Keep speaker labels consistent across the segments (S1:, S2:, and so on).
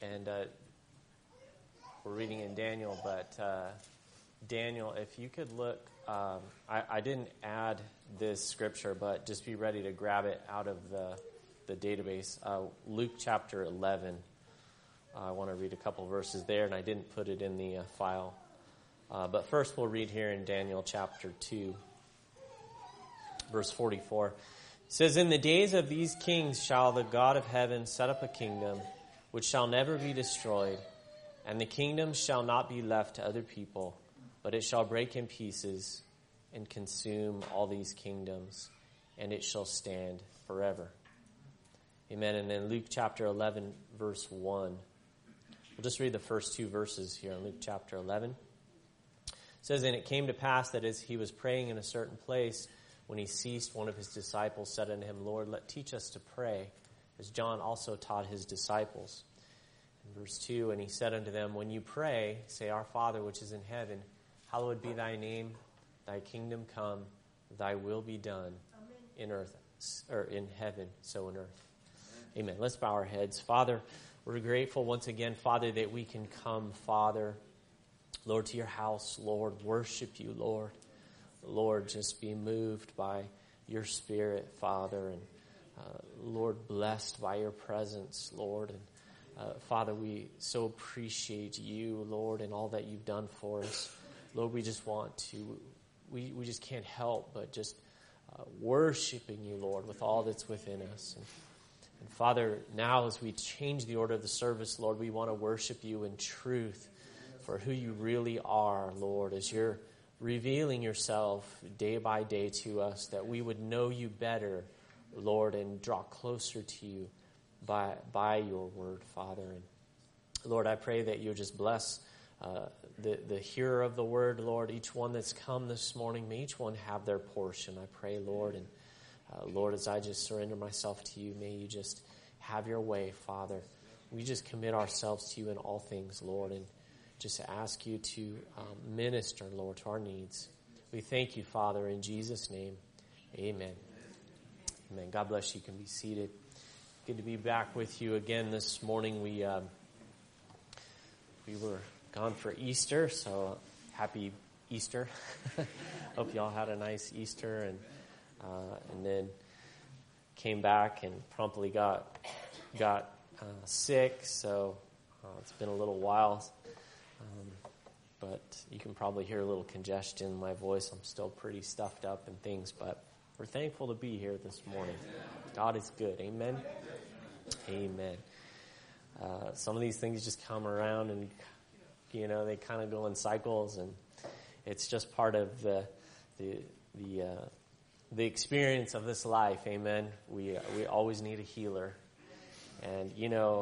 S1: and we're reading in Daniel, but Daniel, if you could look, I didn't add this scripture, but just be ready to grab it out of the database. Luke chapter 11. I want to read a couple verses there, and I didn't put it in the file. But first we'll read here in Daniel chapter 2, verse 44. It says, "In the days of these kings shall the God of heaven set up a kingdom which shall never be destroyed, and the kingdom shall not be left to other people, but it shall break in pieces and consume all these kingdoms, and it shall stand forever." Amen. And then Luke chapter 11, verse 1. We'll just read the first two verses here in Luke chapter 11. It says, "And it came to pass that as he was praying in a certain place, when he ceased, one of his disciples said unto him, Lord, teach us to pray, as John also taught his disciples." In verse 2, "And he said unto them, When you pray, say, Our Father which is in heaven, hallowed be thy name, thy kingdom come, thy will be done in earth, or in heaven, so in earth." Amen. Let's bow our heads. Father, we're grateful once again, Father, that we can come, Father, Lord, to your house, Lord, worship you, Lord. Lord, just be moved by your Spirit, Father, and Lord, blessed by your presence, Lord. And Father, we so appreciate you, Lord, and all that you've done for us. Lord, we just want to, we just can't help but just worshiping you, Lord, with all that's within us. And Father, now as we change the order of the service, Lord, we want to worship you in truth for who you really are, Lord, as you're revealing yourself day by day to us, that we would know you better, Lord, and draw closer to you by your word, Father. And Lord, I pray that you'll just bless the hearer of the word, Lord, each one that's come this morning. May each one have their portion, I pray, Lord. And Lord, as I just surrender myself to you, may you just have your way, Father. We just commit ourselves to you in all things, Lord, and just ask you to minister, Lord, to our needs. We thank you, Father, in Jesus' name. Amen. Amen. God bless you. You can be seated. Good to be back with you again this morning. We were gone for Easter, so happy Easter. Hope you all had a nice Easter, and then came back and promptly got sick, so it's been a little while. But you can probably hear a little congestion in my voice. I'm still pretty stuffed up and things, but we're thankful to be here this morning. God is good. Amen? Amen. Some of these things just come around and, they kind of go in cycles, and it's just part of the experience of this life. Amen? We always need a healer. And,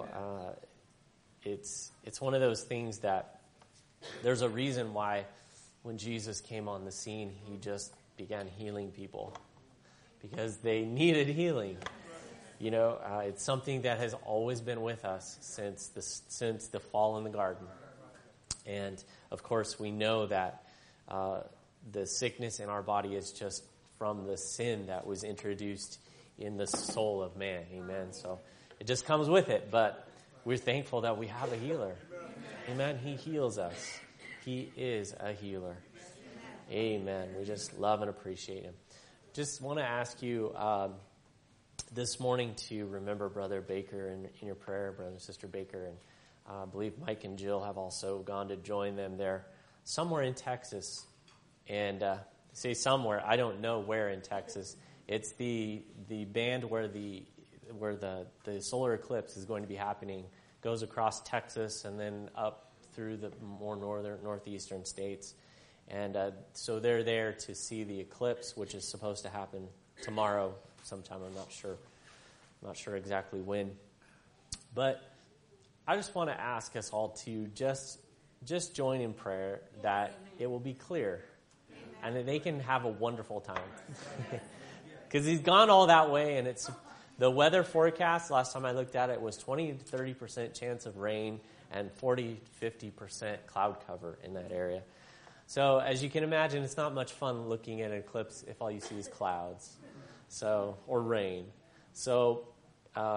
S1: it's one of those things that there's a reason why when Jesus came on the scene, he just began healing people, because they needed healing. It's something that has always been with us since the fall in the garden. And of course, we know that the sickness in our body is just from the sin that was introduced in the soul of man. Amen. So it just comes with it, but we're thankful that we have a healer. Amen. He heals us. He is a healer. Amen. We just love and appreciate him. Just want to ask you this morning to remember Brother Baker in your prayer, Brother and Sister Baker. And I believe Mike and Jill have also gone to join them there somewhere in Texas. And say somewhere, I don't know where in Texas. It's the band where the solar eclipse is going to be happening. Goes across Texas and then up through the more northeastern states. And so they're there to see the eclipse, which is supposed to happen tomorrow sometime. I'm not sure exactly when. But I just want to ask us all to just join in prayer that it will be clear and that they can have a wonderful time. Because he's gone all that way, and it's the weather forecast, last time I looked at it, was 20 to 30% chance of rain and 40-50% cloud cover in that area. So as you can imagine, it's not much fun looking at an eclipse if all you see is clouds, or rain. So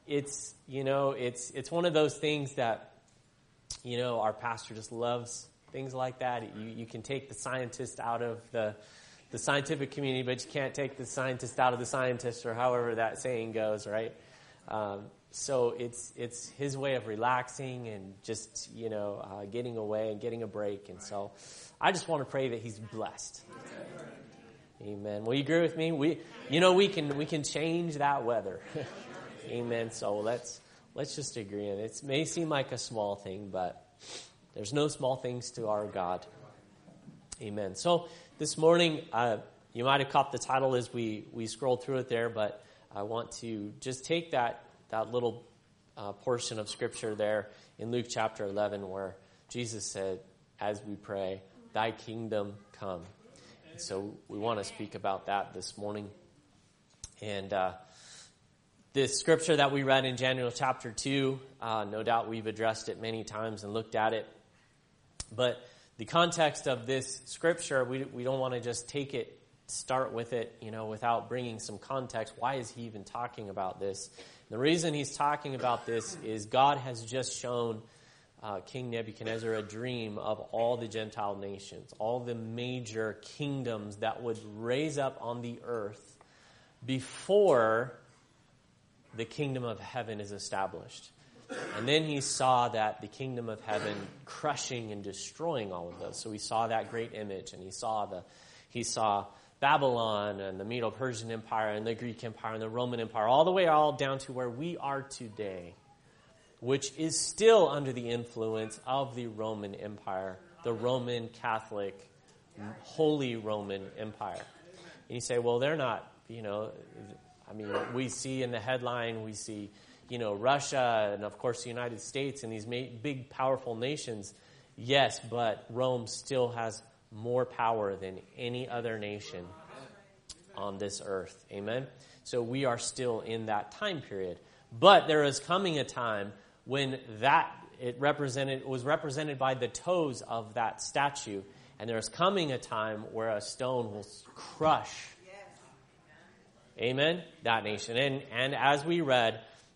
S1: it's one of those things that, our pastor just loves things like that. You can take the scientist out of the scientific community, but you can't take the scientist out of the scientist, or however that saying goes, right? So it's his way of relaxing and just, getting away and getting a break. And so I just want to pray that he's blessed. Amen. Will you agree with me? We can change that weather. Amen. So let's just agree. And it may seem like a small thing, but there's no small things to our God. Amen. So this morning, you might have caught the title as we scrolled through it there, but I want to just take that little portion of Scripture there in Luke chapter 11 where Jesus said, as we pray, thy kingdom come. And so we want to speak about that this morning. And this Scripture that we read in Daniel chapter 2, no doubt we've addressed it many times and looked at it. But the context of this Scripture, we don't want to just start with it, without bringing some context. Why is he even talking about this? The reason he's talking about this is God has just shown King Nebuchadnezzar a dream of all the Gentile nations, all the major kingdoms that would raise up on the earth before the kingdom of heaven is established. And then he saw that the kingdom of heaven crushing and destroying all of those. So he saw that great image, and he saw Babylon and the Medo-Persian Empire and the Greek Empire and the Roman Empire, all down to where we are today, which is still under the influence of the Roman Empire, the Roman Catholic, Holy Roman Empire. And you say, well, they're not, we see in the headline, we see, Russia and, of course, the United States and these big, powerful nations. Yes, but Rome still has more power than any other nation on this earth. Amen? So we are still in that time period. But there is coming a time when it was represented by the toes of that statue. And there is coming a time where a stone will crush. Amen? That nation. And as we read,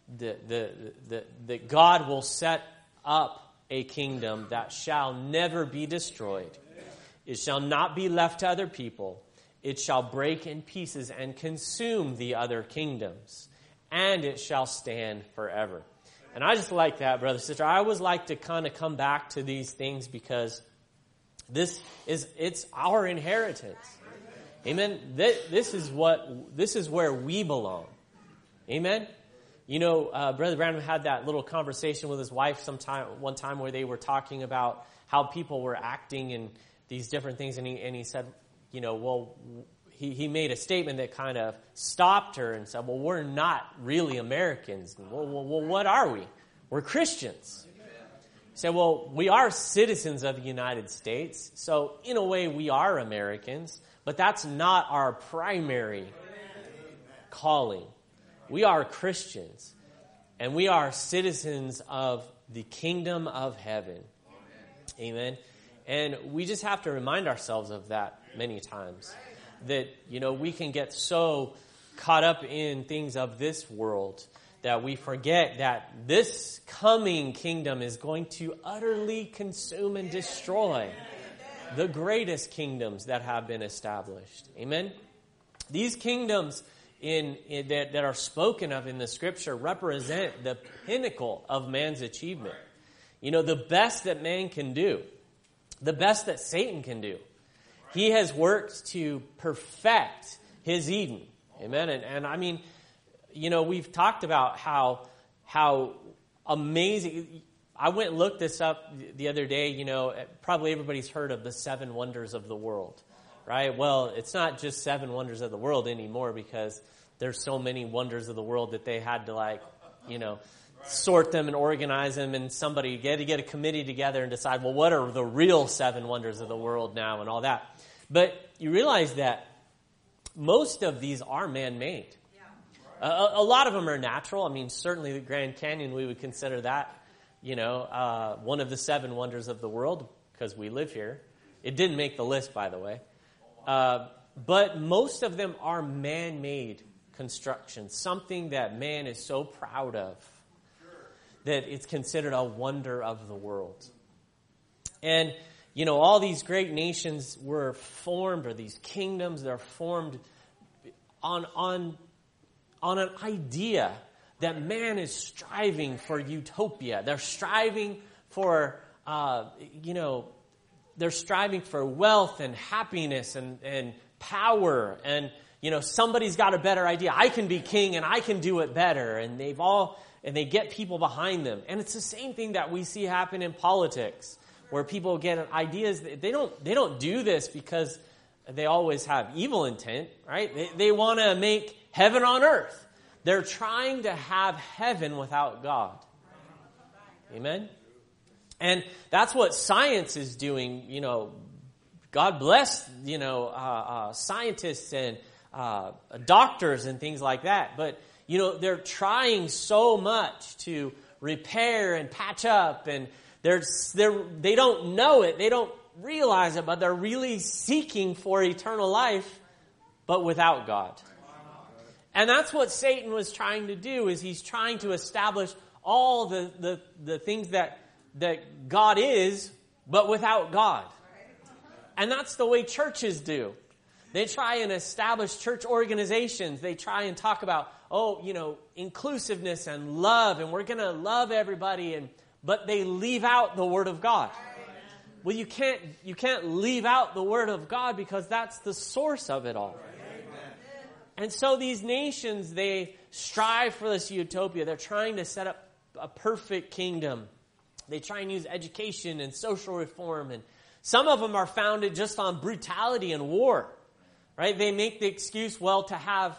S1: that God will set up a kingdom that shall never be destroyed. It shall not be left to other people. It shall break in pieces and consume the other kingdoms. And it shall stand forever. And I just like that, brother, sister. I always like to kind of come back to these things because it's our inheritance. Amen. This is where we belong. Amen. Brother Branham had that little conversation with his wife one time where they were talking about how people were acting and these different things, and he said, he made a statement that kind of stopped her and said, well, we're not really Americans. Well, what are we? We're Christians. He said, well, we are citizens of the United States, so in a way we are Americans, but that's not our primary calling. We are Christians, and we are citizens of the kingdom of heaven. Amen. And we just have to remind ourselves of that many times. That, we can get so caught up in things of this world that we forget that this coming kingdom is going to utterly consume and destroy the greatest kingdoms that have been established. Amen? These kingdoms that are spoken of in the Scripture represent the pinnacle of man's achievement. The best that man can do. The best that Satan can do. He has worked to perfect his Eden. Amen. And I mean, we've talked about how amazing. I went and looked this up the other day. Probably everybody's heard of the 7 wonders of the world, right? Well, it's not just 7 wonders of the world anymore because there's so many wonders of the world that they had to sort them and organize them, and somebody get a committee together and decide, well, what are the real 7 wonders of the world now and all that. But you realize that most of these are man-made. A lot of them are natural. I mean, certainly the Grand Canyon, we would consider that, one of the 7 wonders of the world because we live here. It didn't make the list, by the way. But most of them are man-made construction, something that man is so proud of that it's considered a wonder of the world. And, all these great nations were formed, or these kingdoms, they're formed on an idea that man is striving for utopia. They're striving for, they're striving for wealth and happiness and power. And, somebody's got a better idea. I can be king and I can do it better. And they get people behind them. And it's the same thing that we see happen in politics, where people get ideas. They don't do this because they always have evil intent, right? They want to make heaven on earth. They're trying to have heaven without God. Amen? And that's what science is doing. God bless, scientists and doctors and things like that. But, they're trying so much to repair and patch up, and they don't know it. They don't realize it, but they're really seeking for eternal life, but without God. And that's what Satan was trying to do, is he's trying to establish all the things that God is, but without God. And that's the way churches do. They try and establish church organizations. They try and talk about, inclusiveness and love, and we're going to love everybody, but they leave out the Word of God. Well, you can't leave out the Word of God, because that's the source of it all. And so these nations, they strive for this utopia. They're trying to set up a perfect kingdom. They try and use education and social reform. And some of them are founded just on brutality and war. Right? They make the excuse, to have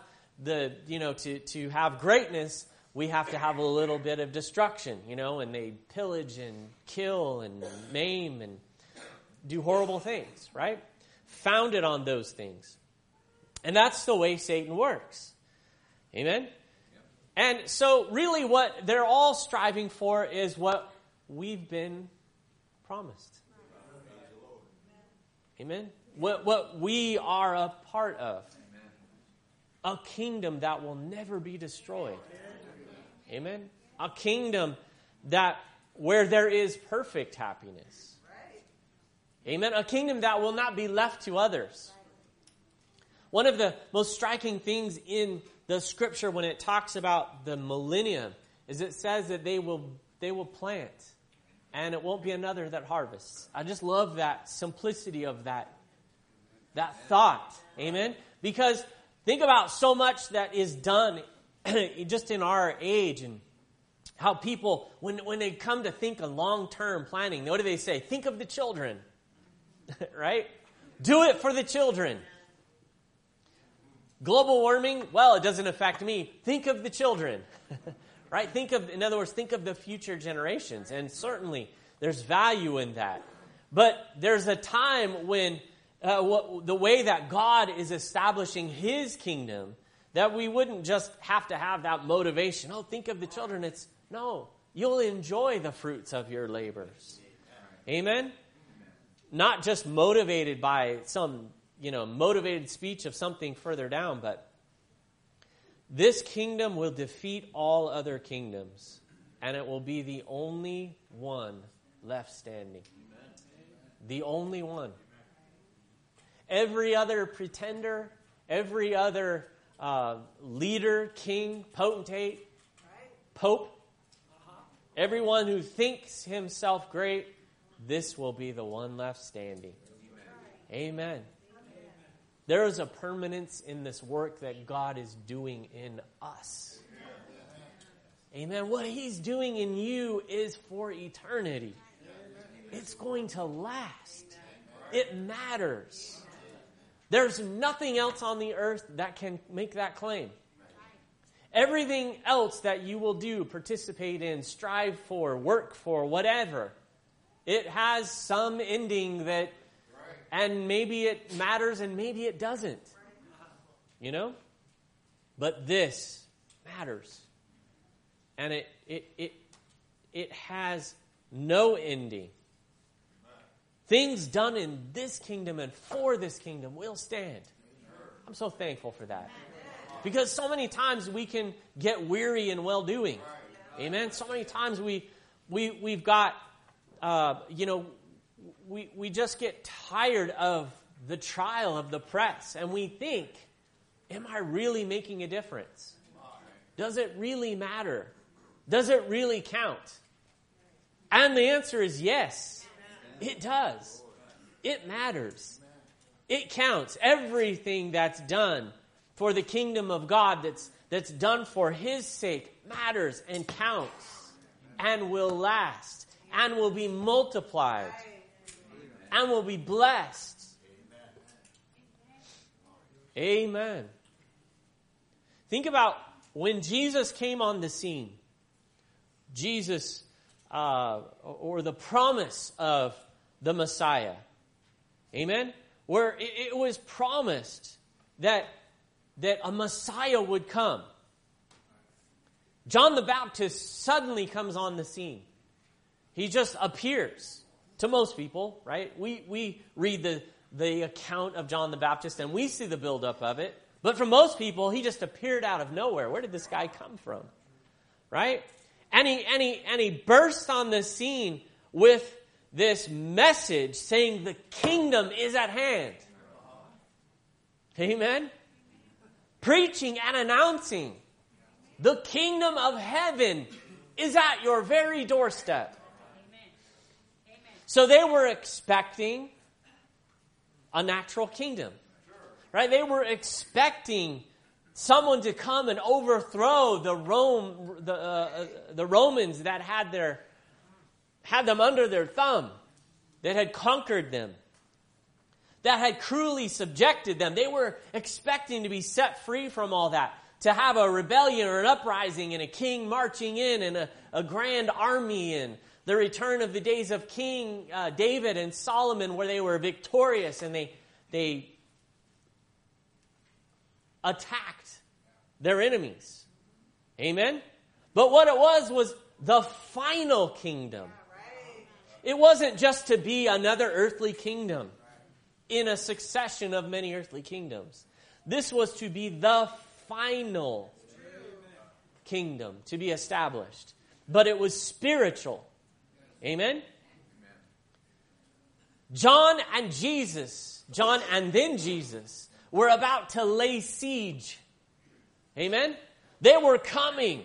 S1: to have greatness, we have to have a little bit of destruction, and they pillage and kill and maim and do horrible things, right? Founded on those things. And that's the way Satan works. Amen? And so really what they're all striving for is what we've been promised. Amen? What we are a part of. A kingdom that will never be destroyed. Amen? A kingdom where there is perfect happiness. Amen? A kingdom that will not be left to others. One of the most striking things in the scripture when it talks about the millennium is it says that they will plant and it won't be another that harvests. I just love that simplicity of that thought. Amen? Because think about so much that is done just in our age, and how people, when they come to think of long-term planning, what do they say? Think of the children. Right? Do it for the children. Global warming, it doesn't affect me. Think of the children, right? In other words, think of the future generations. And certainly there's value in that. But there's a time when the way that God is establishing His kingdom, that we wouldn't just have to have that motivation. Think of the children. No, you'll enjoy the fruits of your labors. Amen? Not just motivated by some motivated speech of something further down, but this kingdom will defeat all other kingdoms, and it will be the only one left standing. The only one. Every other pretender, every other leader, king, potentate, pope, everyone who thinks himself great, this will be the one left standing. Amen. There is a permanence in this work that God is doing in us. Amen. What He's doing in you is for eternity. It's going to last. It matters. There's nothing else on the earth that can make that claim. Everything else that you will do, participate in, strive for, work for, whatever, it has some ending that, and maybe it matters and maybe it doesn't. But this matters. And it has no ending. Things done in this kingdom and for this kingdom will stand. I'm so thankful for that. Because so many times we can get weary in well-doing. Amen? So many times we've got, we just get tired of the trial of the press. And we think, am I really making a difference? Does it really matter? Does it really count? And the answer is yes, it does. It matters. It counts. Everything that's done for the kingdom of God, that's done for His sake, matters and counts and will last and will be multiplied and will be blessed. Amen. Think about when Jesus came on the scene. Jesus, or the promise of the Messiah. Amen? Where it was promised that a Messiah would come. John the Baptist suddenly comes on the scene. He just appears to most people, right? We read the account of John the Baptist and we see the buildup of it. But for most people, he just appeared out of nowhere. Where did this guy come from? Right? And he burst on the scene with this message saying the kingdom is at hand. Amen? Preaching and announcing the kingdom of heaven is at your very doorstep. So they were expecting a natural kingdom. Right? They were expecting someone to come and overthrow the Romans that had them under their thumb, that had conquered them, that had cruelly subjected them. They were expecting to be set free from all that, to have a rebellion or an uprising and a king marching in and a grand army and the return of the days of King David and Solomon where they were victorious and they attacked their enemies. Amen? But what it was the final kingdom. It wasn't just to be another earthly kingdom in a succession of many earthly kingdoms. This was to be the final kingdom to be established. But it was spiritual. Amen? John and then Jesus were about to lay siege. Amen? They were coming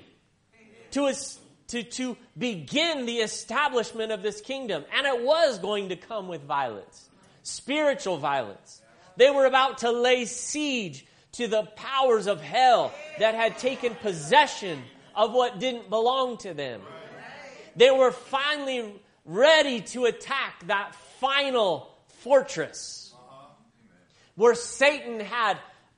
S1: to begin the establishment of this kingdom. And it was going to come with violence. Spiritual violence. They were about to lay siege to the powers of hell that had taken possession of what didn't belong to them. They were finally ready to attack that final fortress where Satan had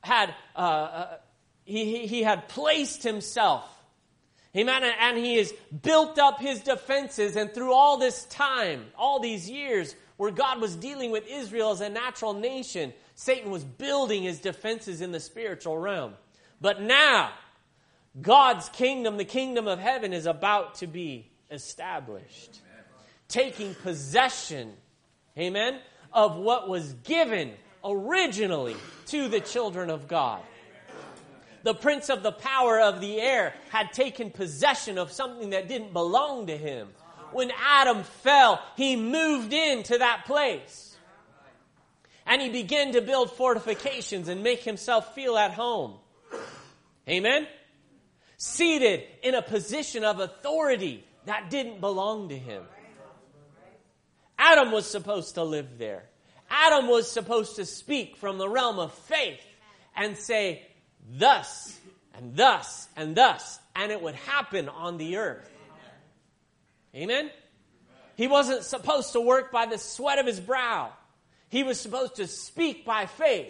S1: placed himself. Amen. And he has built up his defenses. And through all this time, all these years where God was dealing with Israel as a natural nation, Satan was building his defenses in the spiritual realm. But now, God's kingdom, the kingdom of heaven, is about to be established. Taking possession, amen, of what was given originally to the children of God. The prince of the power of the air had taken possession of something that didn't belong to him. When Adam fell, he moved into that place. And he began to build fortifications and make himself feel at home. Amen? Seated in a position of authority that didn't belong to him. Adam was supposed to live there. Adam was supposed to speak from the realm of faith and say, thus, and thus, and thus, and it would happen on the earth. Amen? He wasn't supposed to work by the sweat of his brow. He was supposed to speak by faith.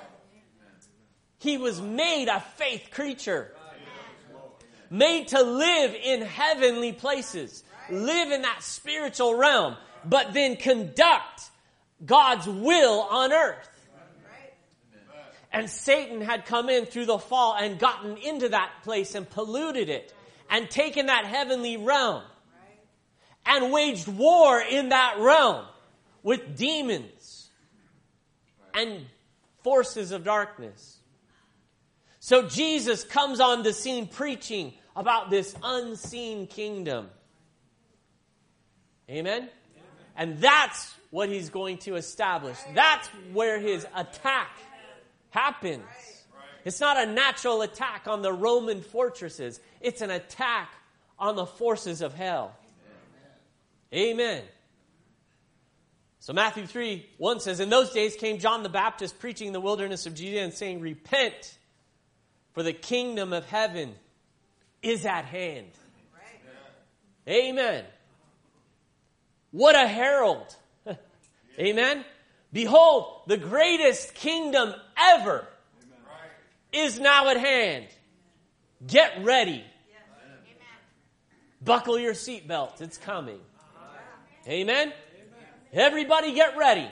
S1: He was made a faith creature. Made to live in heavenly places. Live in that spiritual realm. But then conduct God's will on earth. And Satan had come in through the fall and gotten into that place and polluted it. And taken that heavenly realm. And waged war in that realm. With demons. And forces of darkness. So Jesus comes on the scene preaching about this unseen kingdom. Amen? And that's what he's going to establish. That's where his attack happens. It's not a natural attack on the Roman fortresses. It's an attack on the forces of hell. Amen. So Matthew 3:1 says, "In those days came John the Baptist preaching in the wilderness of Judea and saying, 'Repent, for the kingdom of heaven is at hand.'" Amen. What a herald. Amen. "Behold, the greatest kingdom ever is now at hand. Get ready. Buckle your seatbelt. It's coming." Amen. Everybody get ready.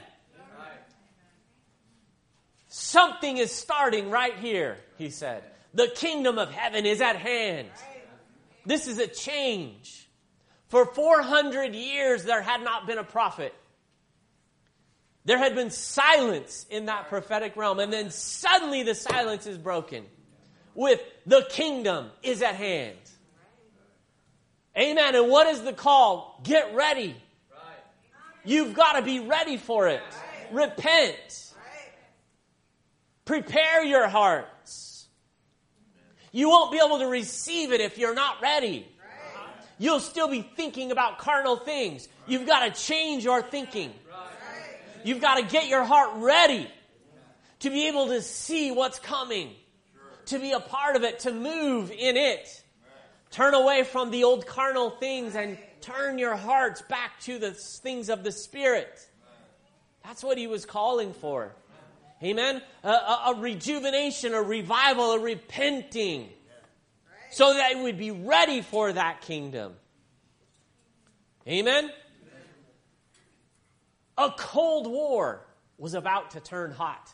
S1: Something is starting right here, he said. The kingdom of heaven is at hand. This is a change. For 400 years, there had not been a prophet. There had been silence in that prophetic realm. And then suddenly the silence is broken with the kingdom is at hand. Amen. And what is the call? Get ready. You've got to be ready for it. Repent. Prepare your hearts. You won't be able to receive it if you're not ready. You'll still be thinking about carnal things. You've got to change your thinking. You've got to get your heart ready to be able to see what's coming, to be a part of it, to move in it. Turn away from the old carnal things and turn your hearts back to the things of the Spirit. That's what he was calling for. Amen? A rejuvenation, a revival, a repenting. So that it would be ready for that kingdom. Amen? A cold war was about to turn hot.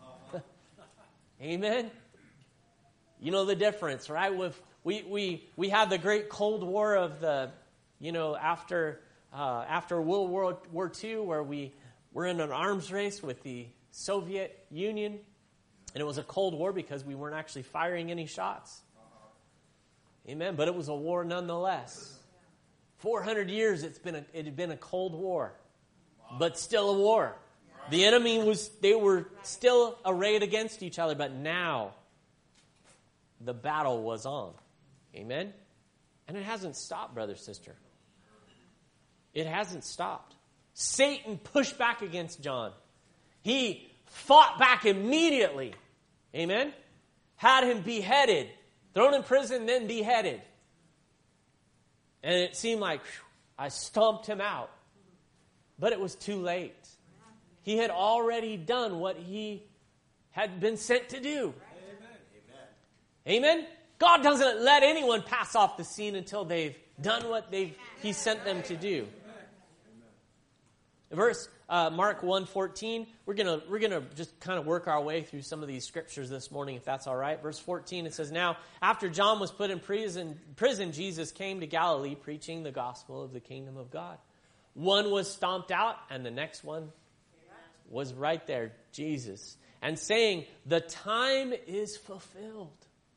S1: Amen? You know the difference, right? We had the great Cold War of the, after World War II, where we were in an arms race with the Soviet Union. And it was a Cold War because we weren't actually firing any shots. Amen. But it was a war nonetheless. 400 years it had been a Cold War. But still a war. The enemy they were still arrayed against each other, but now the battle was on. Amen? And it hasn't stopped, brother, sister. It hasn't stopped. Satan pushed back against John. He fought back immediately. Amen? Had him beheaded. Thrown in prison, then beheaded. And it seemed like, I stomped him out. But it was too late. He had already done what he had been sent to do. Amen? God doesn't let anyone pass off the scene until they've done what He sent them to do. Verse Mark 1:14. We're gonna just kind of work our way through some of these scriptures this morning, if that's all right. Verse 14, it says, "Now after John was put in prison, Jesus came to Galilee preaching the gospel of the kingdom of God. One was stomped out, and the next one was right there, Jesus, and saying, 'The time is fulfilled.'"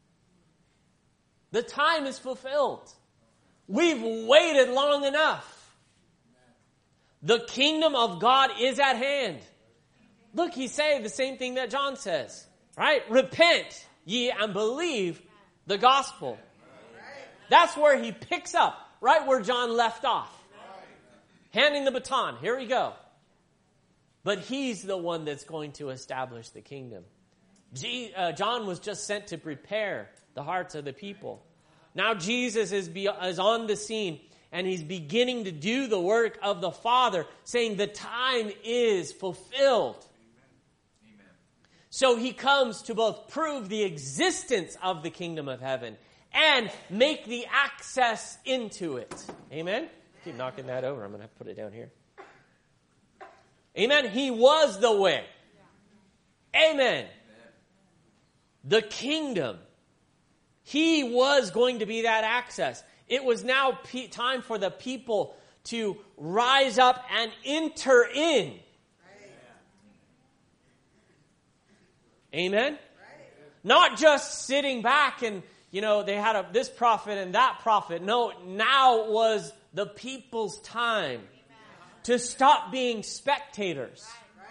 S1: The time is fulfilled. We've waited long enough. The kingdom of God is at hand. Look, he's saying the same thing that John says, right? Repent ye and believe the gospel. That's where he picks up, right where John left off. Handing the baton. Here we go. But he's the one that's going to establish the kingdom. John was just sent to prepare the hearts of the people. Now Jesus is on the scene, and he's beginning to do the work of the Father, saying the time is fulfilled. Amen. So he comes to both prove the existence of the kingdom of heaven and make the access into it. Amen? Keep knocking that over. I'm going to have to put it down here. Amen? He was the way. Amen. The kingdom. He was going to be that access. It was now time for the people to rise up and enter in. Amen? Not just sitting back and, they had this prophet and that prophet. No, now was the people's time to stop being spectators.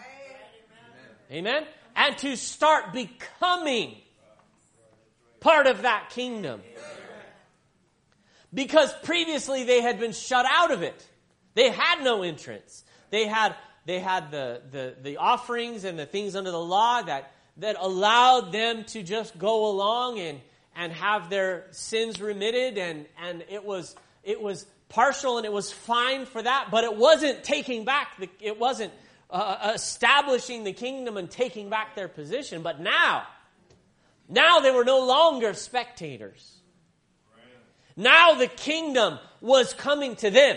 S1: Amen? And to start becoming part of that kingdom. Because previously they had been shut out of it. They had no entrance. They had the offerings and the things under the law that allowed them to just go along and have their sins remitted, and it was partial and it was fine for that, but it wasn't taking back it wasn't establishing the kingdom and taking back their position. But now they were no longer spectators. Now the kingdom was coming to them.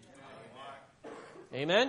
S1: Amen?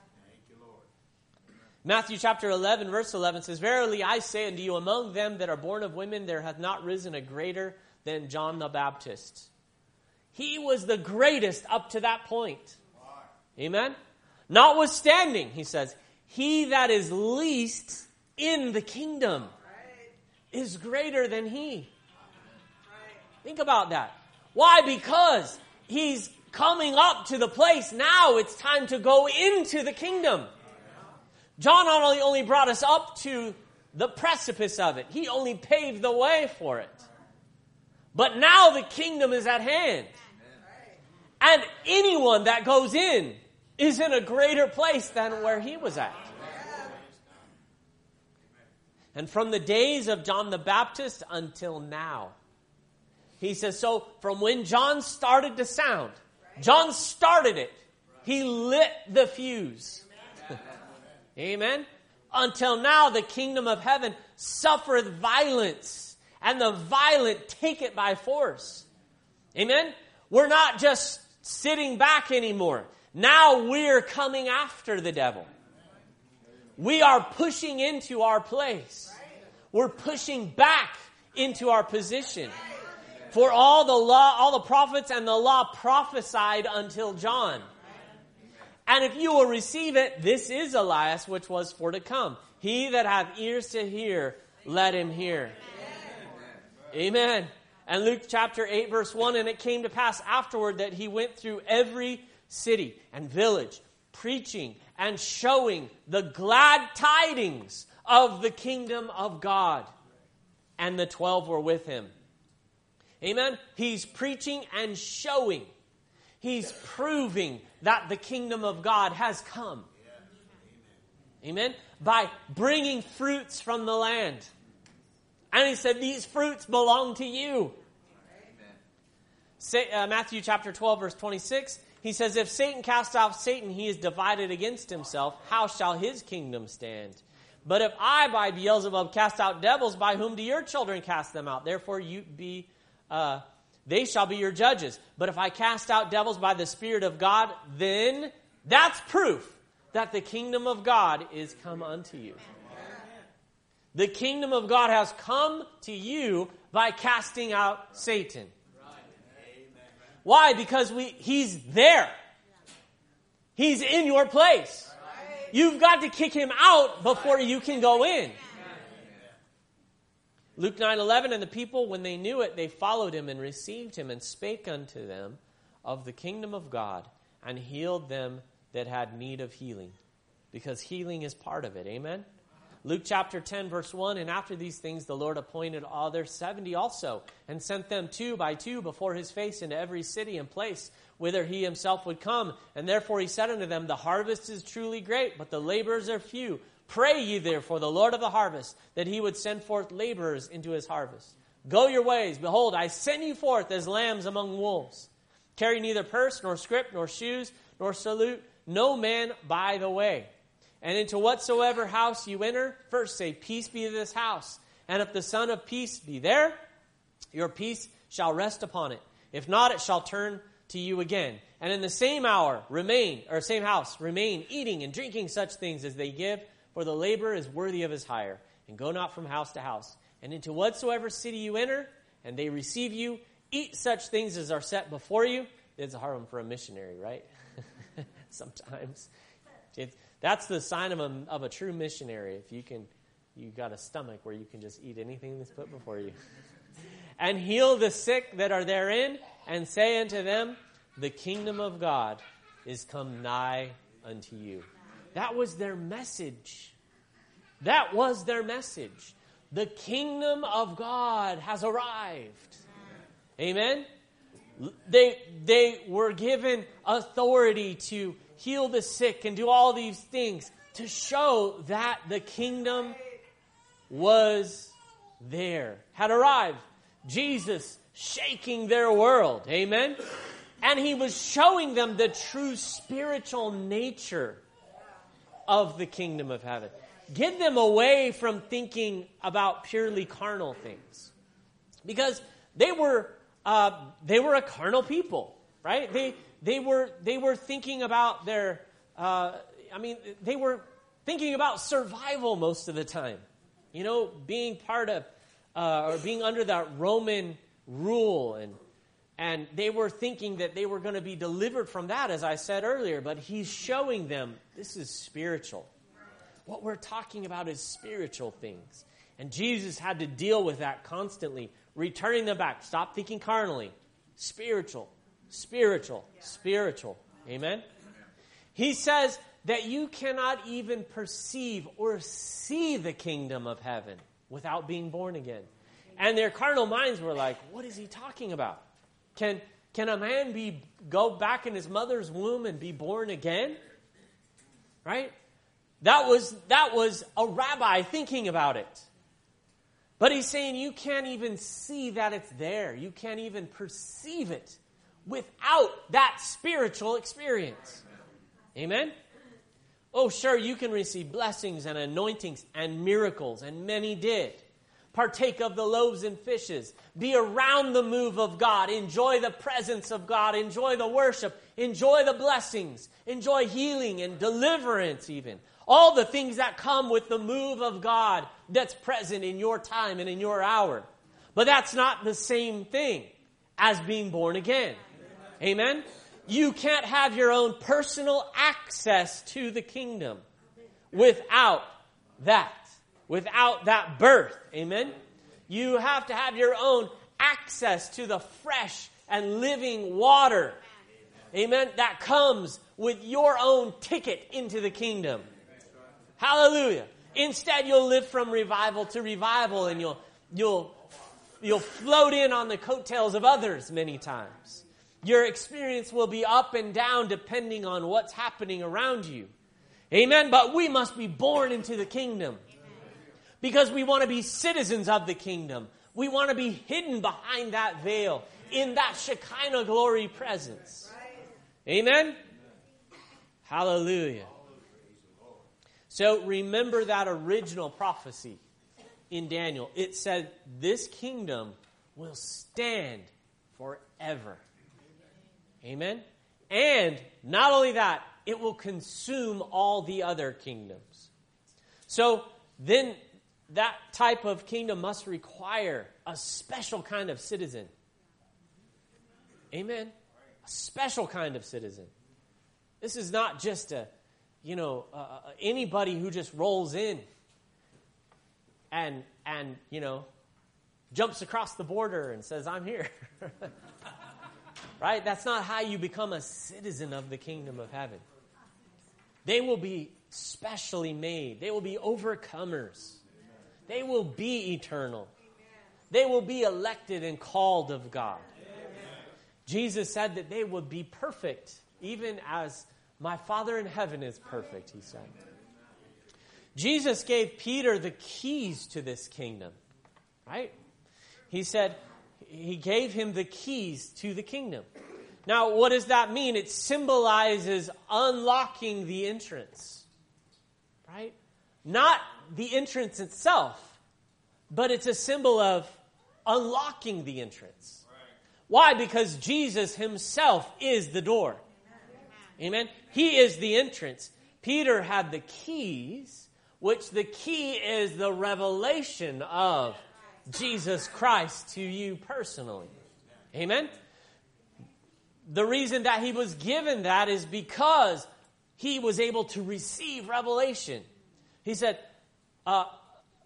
S1: Matthew chapter 11, verse 11 says, "Verily I say unto you, among them that are born of women, there hath not risen a greater than John the Baptist." He was the greatest up to that point. Amen? Notwithstanding, he says, he that is least in the kingdom is greater than he. Think about that. Why? Because he's coming up to the place. Now it's time to go into the kingdom. John not only brought us up to the precipice of it, he only paved the way for it. But now the kingdom is at hand. And anyone that goes in is in a greater place than where he was at. And from the days of John the Baptist until now. He says, so from when John started to sound, John started it. He lit the fuse. Amen? Until now, the kingdom of heaven suffereth violence, and the violent take it by force. Amen? We're not just sitting back anymore. Now we're coming after the devil. We are pushing into our place. We're pushing back into our position. For all the prophets and the law prophesied until John. And if you will receive it, this is Elias, which was for to come. He that hath ears to hear, let him hear. Amen. And Luke chapter 8, verse 1, "And it came to pass afterward that he went through every city and village, preaching and showing the glad tidings of the kingdom of God. And the 12 were with him." Amen. He's preaching and showing. He's proving that the kingdom of God has come. Amen. By bringing fruits from the land. And he said, these fruits belong to you. Matthew chapter 12, verse 26. He says, "If Satan cast out Satan, he is divided against himself. How shall his kingdom stand? But if I by Beelzebub cast out devils, by whom do your children cast them out? Therefore they shall be your judges. But if I cast out devils by the Spirit of God, then that's proof that the kingdom of God is come unto you." The kingdom of God has come to you by casting out Satan. Why? Because he's there. He's in your place. You've got to kick him out before you can go in. Luke 9:11, "And the people, when they knew it, they followed him and received him and spake unto them of the kingdom of God and healed them that had need of healing." Because healing is part of it. Amen? Luke chapter 10, verse 1, "And after these things the Lord appointed other 70 also, and sent them 2 by 2 before his face into every city and place whither he himself would come. And therefore he said unto them, The harvest is truly great, but the laborers are few. Pray ye therefore the Lord of the harvest, that he would send forth laborers into his harvest. Go your ways. Behold, I send you forth as lambs among wolves. Carry neither purse, nor scrip, nor shoes, nor salute no man by the way. And into whatsoever house you enter, first say, Peace be to this house. And if the Son of Peace be there, your peace shall rest upon it. If not, it shall turn to you again. And in the same hour same house, remain eating and drinking such things as they give, for the laborer is worthy of his hire. And go not from house to house. And into whatsoever city you enter, and they receive you, eat such things as are set before you." It's a hard one for a missionary, right? Sometimes. That's the sign of a true missionary, if you can you got a stomach where you can just eat anything that's put before you. And heal the sick that are therein, and say unto them, the kingdom of God is come nigh unto you. That was their message. That was their message. The kingdom of God has arrived. Amen? They were given authority to heal the sick and do all these things to show that the kingdom was there, had arrived. Jesus shaking their world. Amen? And he was showing them the true spiritual nature of the kingdom of heaven. Get them away from thinking about purely carnal things. Because they were a carnal people, right? They were thinking about their, they were thinking about survival most of the time. You know, being part of, or being under that Roman rule, and they were thinking that they were going to be delivered from that, as I said earlier, but he's showing them this is spiritual. What we're talking about is spiritual things. And Jesus had to deal with that constantly, returning them back. Stop thinking carnally. Spiritual, spiritual, spiritual. Amen? He says that you cannot even perceive or see the kingdom of heaven without being born again. And their carnal minds were like, what is he talking about? Can a man go back in his mother's womb and be born again? Right? That was a rabbi thinking about it. But he's saying you can't even see that it's there. You can't even perceive it without that spiritual experience. Amen? Oh, sure, you can receive blessings and anointings and miracles, and many did. Partake of the loaves and fishes. Be around the move of God. Enjoy the presence of God. Enjoy the worship. Enjoy the blessings. Enjoy healing and deliverance even. All the things that come with the move of God that's present in your time and in your hour. But that's not the same thing as being born again. Amen? You can't have your own personal access to the kingdom without that. Without that birth. Amen? You have to have your own access to the fresh and living water. Amen? That comes with your own ticket into the kingdom. Hallelujah. Instead, you'll live from revival to revival, and you'll float in on the coattails of others many times. Your experience will be up and down depending on what's happening around you. Amen? But we must be born into the kingdom. Because we want to be citizens of the kingdom. We want to be hidden behind that veil in that Shekinah glory presence. Amen? Hallelujah. So remember that original prophecy in Daniel. It said this kingdom will stand forever. Amen? And not only that, it will consume all the other kingdoms. So then that type of kingdom must require a special kind of citizen. Amen? A special kind of citizen. This is not just anybody who just rolls in and jumps across the border and says, I'm here. Right? That's not how you become a citizen of the kingdom of heaven. They will be specially made. They will be overcomers. They will be eternal. They will be elected and called of God. Jesus said that they would be perfect, even as my Father in heaven is perfect, he said. Jesus gave Peter the keys to this kingdom, right? He said he gave him the keys to the kingdom. Now, what does that mean? It symbolizes unlocking the entrance, right? Not the entrance itself, but it's a symbol of unlocking the entrance. Why? Because Jesus himself is the door. Amen? He is the entrance. Peter had the keys, which the key is the revelation of Jesus Christ to you personally. Amen? The reason that he was given that is because he was able to receive revelation. He said,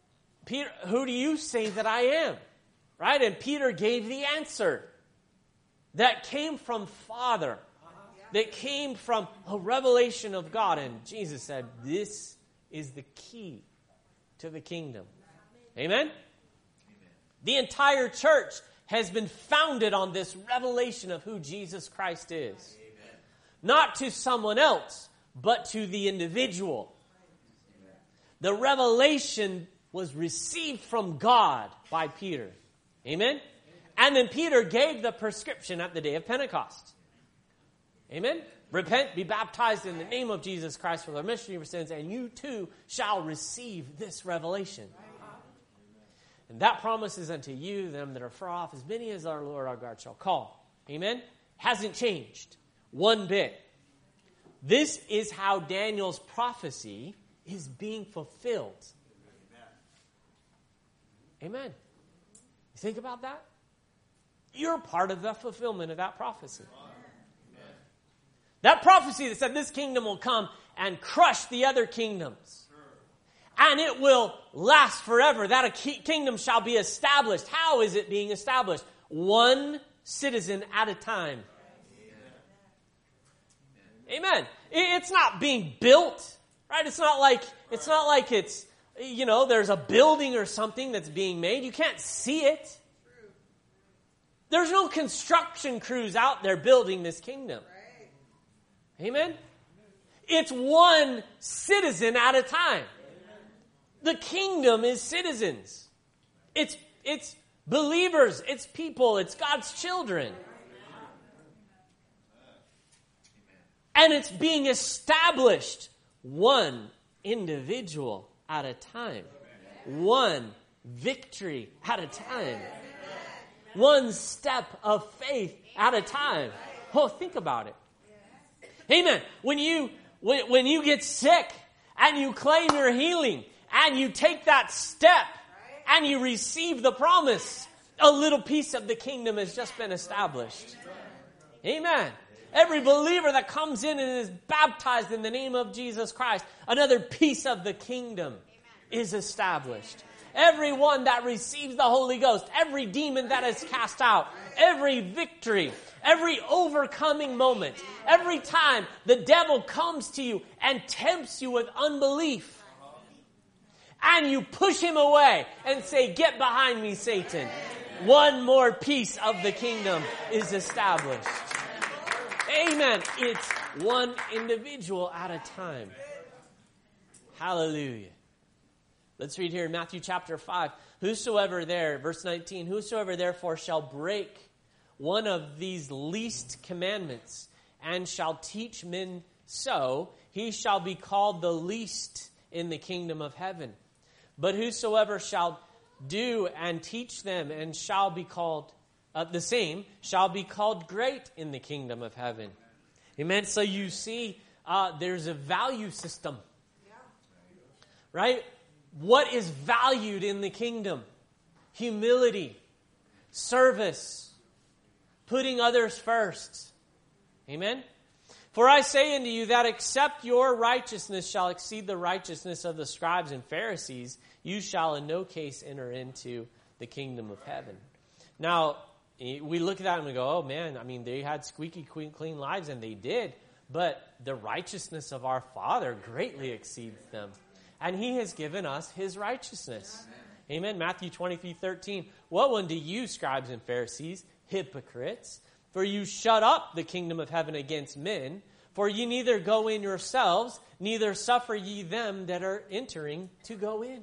S1: Peter, who do you say that I am? Right? And Peter gave the answer that came from Father, that came from a revelation of God. And Jesus said, this is the key to the kingdom. Amen? The entire church has been founded on this revelation of who Jesus Christ is. Amen. Not to someone else, but to the individual. Amen. The revelation was received from God by Peter. Amen? Amen? And then Peter gave the prescription at the day of Pentecost. Amen? Repent, be baptized in the name of Jesus Christ for the remission of your sins, and you too shall receive this revelation. And that promise is unto you, them that are far off, as many as our Lord our God shall call. Amen? Hasn't changed one bit. This is how Daniel's prophecy is being fulfilled. Amen. You think about that? You're part of the fulfillment of that prophecy. That prophecy that said this kingdom will come and crush the other kingdoms. And it will last forever. That a kingdom shall be established. How is it being established? One citizen at a time. Amen. It's not being built, right? It's not like it's, there's a building or something that's being made. You can't see it. There's no construction crews out there building this kingdom. Amen. It's one citizen at a time. The kingdom is citizens. It's believers. It's people. It's God's children. And it's being established one individual at a time. One victory at a time. One step of faith at a time. Oh, think about it. Amen. When you get sick and you claim your healing and you take that step and you receive the promise, a little piece of the kingdom has just been established. Amen. Every believer that comes in and is baptized in the name of Jesus Christ, another piece of the kingdom is established. Everyone that receives the Holy Ghost, every demon that is cast out, every victory, every overcoming moment, every time the devil comes to you and tempts you with unbelief, and you push him away and say, "Get behind me, Satan," one more piece of the kingdom is established. Amen. It's one individual at a time. Hallelujah. Let's read here in Matthew chapter 5. Whosoever there, verse 19, whosoever therefore shall break one of these least commandments and shall teach men so, he shall be called the least in the kingdom of heaven. But whosoever shall do and teach them and shall be called the same, shall be called great in the kingdom of heaven. Amen. So you see, there's a value system. Right? What is valued in the kingdom? Humility, service, putting others first. Amen? For I say unto you that except your righteousness shall exceed the righteousness of the scribes and Pharisees, you shall in no case enter into the kingdom of heaven. Now, we look at that and we go, oh man, I mean, they had squeaky clean lives, and they did. But the righteousness of our Father greatly exceeds them. And He has given us His righteousness. Amen. Matthew 23:13. Woe unto you, scribes and Pharisees, hypocrites! For you shut up the kingdom of heaven against men. For ye neither go in yourselves, neither suffer ye them that are entering to go in.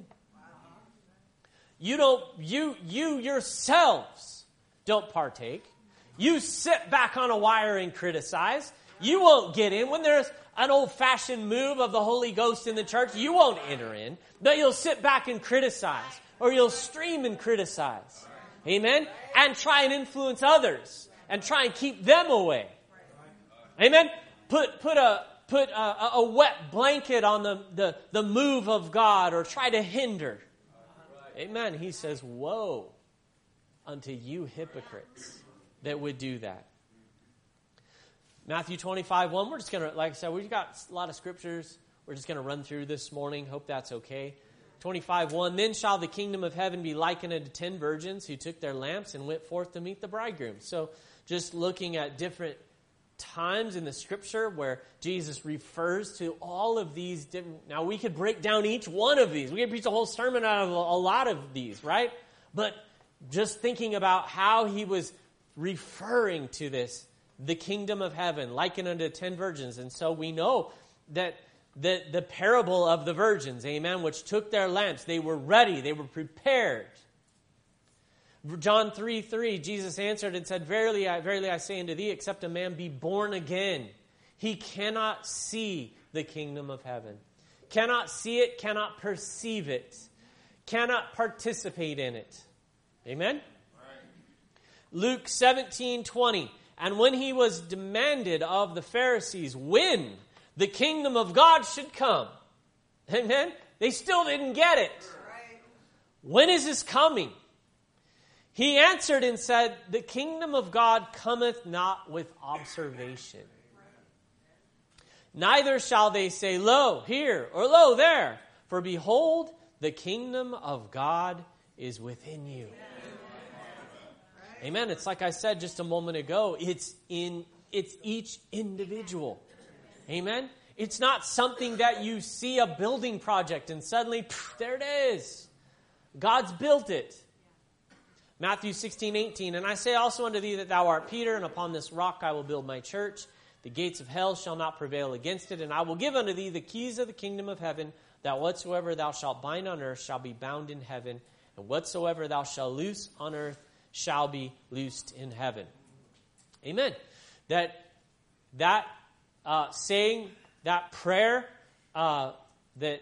S1: You yourselves don't partake. You sit back on a wire and criticize. You won't get in. When there's an old-fashioned move of the Holy Ghost in the church, you won't enter in. But you'll sit back and criticize. Or you'll stream and criticize. Amen? And try and influence others. And try and keep them away. Amen? Put a wet blanket on the move of God, or try to hinder. Amen. He says, woe unto you hypocrites that would do that. Matthew 25:1. We're just going to, like I said, we've got a lot of scriptures. We're just going to run through this morning. Hope that's okay. 25:1, then shall the kingdom of heaven be likened unto 10 virgins who took their lamps and went forth to meet the bridegroom. So just looking at different times in the scripture where Jesus refers to all of these different... Now we could break down each one of these. We could preach a whole sermon out of a lot of these, right? But just thinking about how he was referring to this, the kingdom of heaven, likened unto 10 virgins. And so we know that the parable of the virgins, amen, which took their lamps, they were ready, they were prepared. John 3:3, Jesus answered and said, verily I say unto thee, except a man be born again, he cannot see the kingdom of heaven. Cannot see it, cannot perceive it, cannot participate in it. Amen? Right. Luke 17:20, and when he was demanded of the Pharisees when the kingdom of God should come. Amen? They still didn't get it. When is this coming? He answered and said, the kingdom of God cometh not with observation. Neither shall they say, lo, here, or lo, there. For behold, the kingdom of God is within you. Amen. It's like I said just a moment ago. It's each individual. Amen? It's not something that you see a building project and suddenly, there it is. God's built it. Matthew 16:18, and I say also unto thee that thou art Peter, and upon this rock I will build my church. The gates of hell shall not prevail against it, and I will give unto thee the keys of the kingdom of heaven, that whatsoever thou shalt bind on earth shall be bound in heaven, and whatsoever thou shalt loose on earth shall be loosed in heaven. Amen. That saying, that prayer, may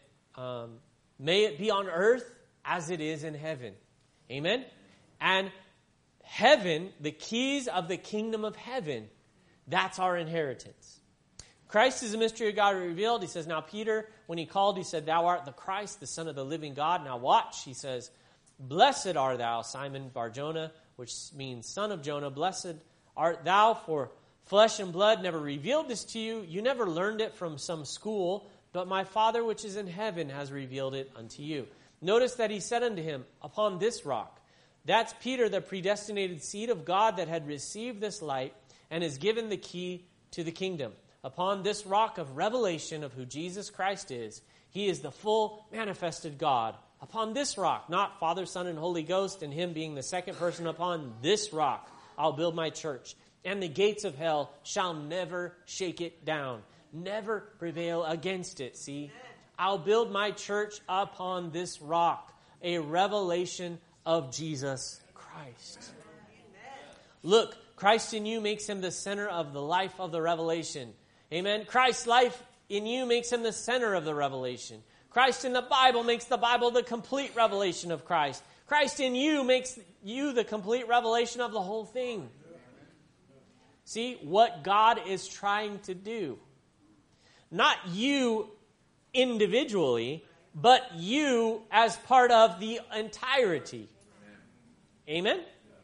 S1: it be on earth as it is in heaven. Amen? And heaven, the keys of the kingdom of heaven, that's our inheritance. Christ is a mystery of God revealed. He says, now Peter, when he called, he said, thou art the Christ, the Son of the living God. Now watch, he says, blessed art thou, Simon Bar-Jonah, which means son of Jonah. Blessed art thou, for flesh and blood never revealed this to you. You never learned it from some school, but my Father which is in heaven has revealed it unto you. Notice that he said unto him, upon this rock. That's Peter, the predestinated seed of God that had received this light and is given the key to the kingdom. Upon this rock of revelation of who Jesus Christ is, he is the full manifested God. Upon this rock, not Father, Son, and Holy Ghost, and him being the second person, upon this rock I'll build my church. And the gates of hell shall never shake it down, never prevail against it. See, I'll build my church upon this rock, a revelation of Jesus Christ. Look, Christ in you makes him the center of the life of the revelation. Amen. Christ's life in you makes him the center of the revelation. Christ in the Bible makes the Bible the complete revelation of Christ. Christ in you makes you the complete revelation of the whole thing. See, what God is trying to do. Not you individually, but you as part of the entirety. Amen?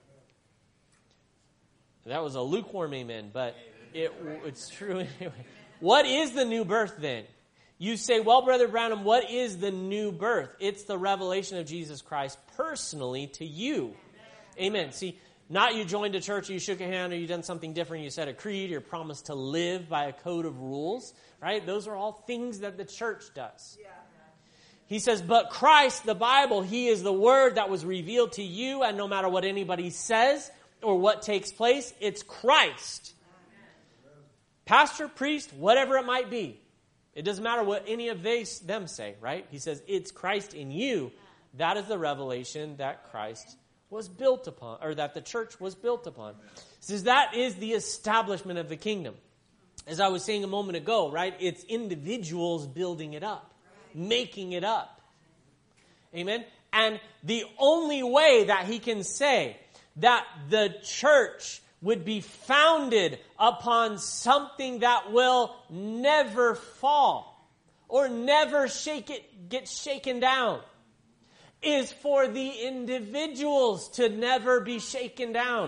S1: That was a lukewarm amen, but it's true anyway. What is the new birth then? You say, well, Brother Branham, what is the new birth? It's the revelation of Jesus Christ personally to you. Amen. See, not you joined a church, or you shook a hand, or you done something different, you said a creed, you're promised to live by a code of rules, right? Those are all things that the church does. Yeah. He says, but Christ, the Bible, he is the word that was revealed to you, and no matter what anybody says or what takes place, it's Christ. Pastor, priest, whatever it might be. It doesn't matter what any of them say, right? He says, it's Christ in you. That is the revelation that Christ was built upon, or that the church was built upon. He says that is the establishment of the kingdom. As I was saying a moment ago, right? It's individuals building it up, making it up. Amen? And the only way that he can say that the church would be founded upon something that will never fall or never get shaken down is for the individuals to never be shaken down.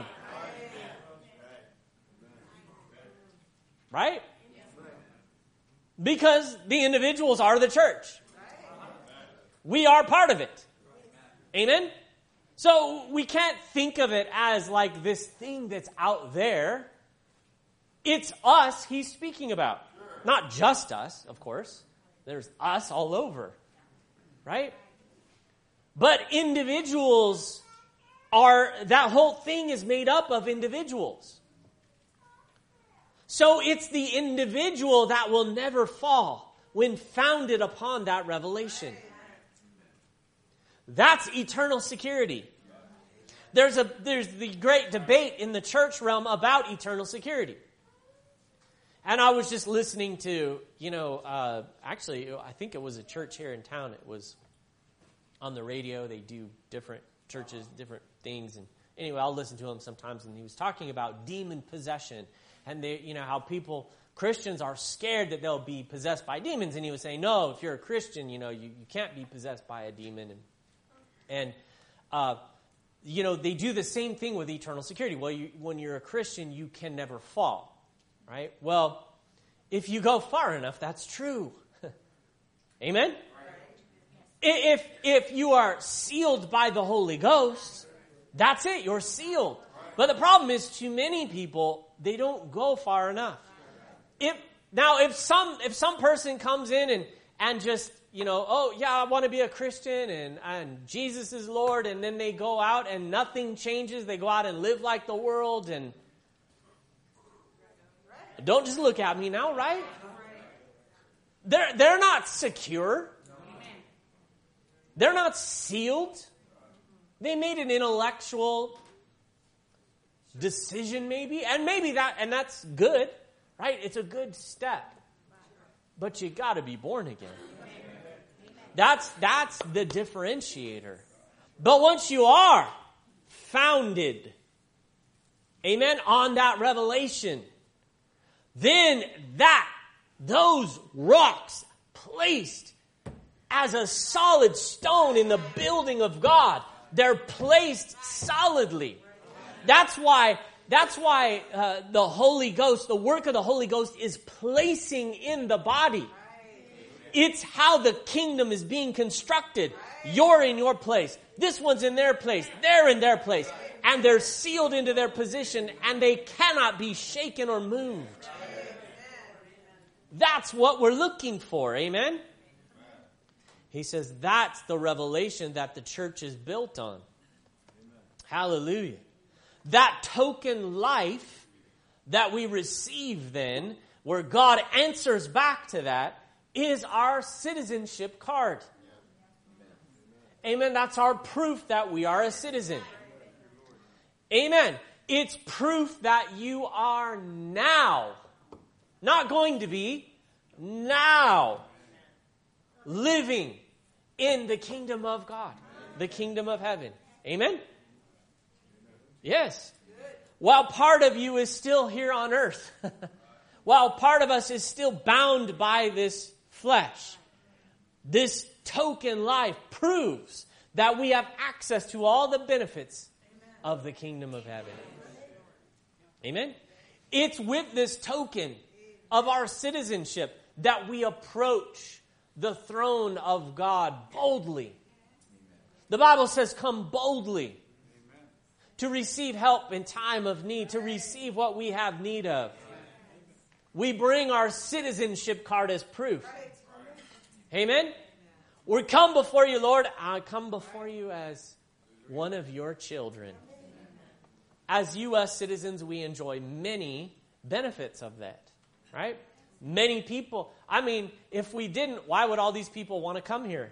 S1: Right? Because the individuals are the church. We are part of it. Amen? So we can't think of it as like this thing that's out there. It's us he's speaking about. Not just us, of course. There's us all over. Right? But individuals that whole thing is made up of individuals. So it's the individual that will never fall when founded upon that revelation. That's eternal security. There's the great debate in the church realm about eternal security. And I was just listening to, actually, I think it was a church here in town. It was on the radio. They do different churches, different things. And anyway, I'll listen to him sometimes. And he was talking about demon possession. And how Christians are scared that they'll be possessed by demons. And he was saying, no, if you're a Christian, you can't be possessed by a demon. And they do the same thing with eternal security. Well, when you're a Christian, you can never fall. Right? Well, if you go far enough, that's true. Amen? If you are sealed by the Holy Ghost, that's it. You're sealed. But the problem is, too many people, they don't go far enough. If some person comes in and just, I want to be a Christian and Jesus is Lord, and then they go out and nothing changes. They go out and live like the world, and don't just look at me now, right? They're not secure. They're not sealed. They made an intellectual decision, maybe, and that's good, right? It's a good step, but you got to be born again. That's the differentiator. But once you are founded, amen, on that revelation, then those rocks placed as a solid stone in the building of God, they're placed solidly. That's why the Holy Ghost, the work of the Holy Ghost, is placing in the body. It's how the kingdom is being constructed. You're in your place. This one's in their place. They're in their place. And they're sealed into their position, and they cannot be shaken or moved. That's what we're looking for. Amen? He says that's the revelation that the church is built on. Hallelujah. That token life that we receive then, where God answers back to that, is our citizenship card. Amen. That's our proof that we are a citizen. Amen. It's proof that you are now, not going to be, now living in the kingdom of God, the kingdom of heaven. Amen? Yes. While part of you is still here on earth, while part of us is still bound by this flesh, this token life proves that we have access to all the benefits of the kingdom of heaven. Amen? It's with this token of our citizenship that we approach the throne of God boldly. The Bible says, come boldly to receive help in time of need, to receive what we have need of. We bring our citizenship card as proof. Amen? We come before you, Lord. I come before you as one of your children. As U.S. citizens, we enjoy many benefits of that, right? Many people. I mean, if we didn't, why would all these people want to come here?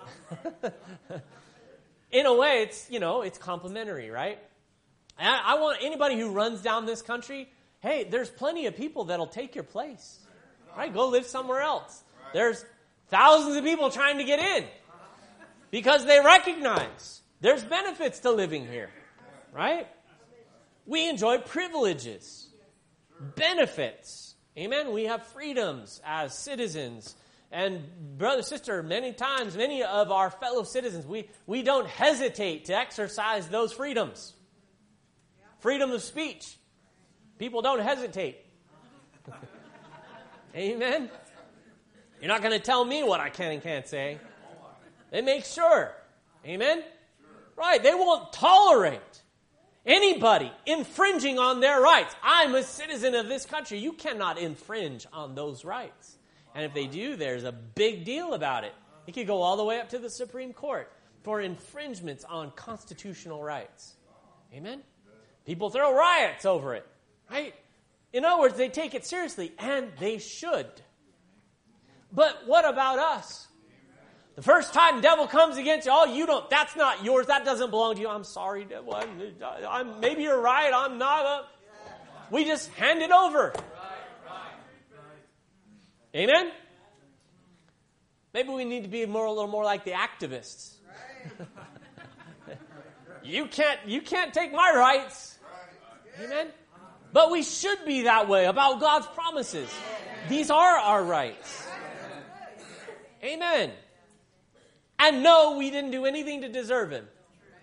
S1: In a way, it's complimentary, right? And I want anybody who runs down this country, hey, there's plenty of people that'll take your place, right? Go live somewhere else. There's thousands of people trying to get in because they recognize there's benefits to living here, right? We enjoy privileges, benefits. Amen? We have freedoms as citizens. And brother, sister, many times, many of our fellow citizens, we don't hesitate to exercise those freedoms. Freedom of speech. People don't hesitate. Amen? You're not going to tell me what I can and can't say. They make sure. Amen? Right. They won't tolerate anybody infringing on their rights. I'm a citizen of this country. You cannot infringe on those rights. And if they do, there's a big deal about it. It could go all the way up to the Supreme Court for infringements on constitutional rights. Amen? People throw riots over it. Right? In other words, they take it seriously, and they should. But what about us? The first time the devil comes against you, that's not yours, that doesn't belong to you. I'm sorry, devil. Maybe you're right, I'm not. We just hand it over. Amen? Maybe we need to be a little more like the activists. You can't take my rights. Amen? But we should be that way about God's promises. These are our rights. Amen. And no, we didn't do anything to deserve him.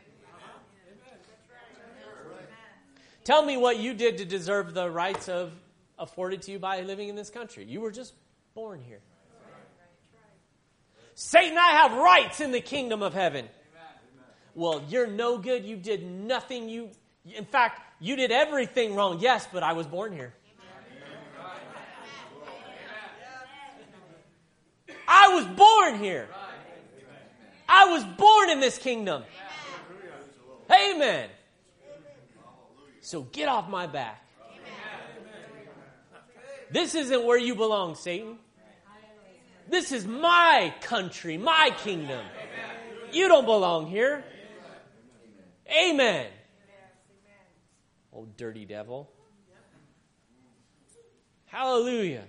S1: Tell me what you did to deserve the rights afforded to you by living in this country. You were just born here. Satan, I have rights in the kingdom of heaven. Well, you're no good. You did nothing. In fact, you did everything wrong. Yes, but I was born here. I was born here. I was born in this kingdom. Amen. So get off my back. This isn't where you belong, Satan. This is my country, my kingdom. You don't belong here. Amen. Old dirty devil. Hallelujah.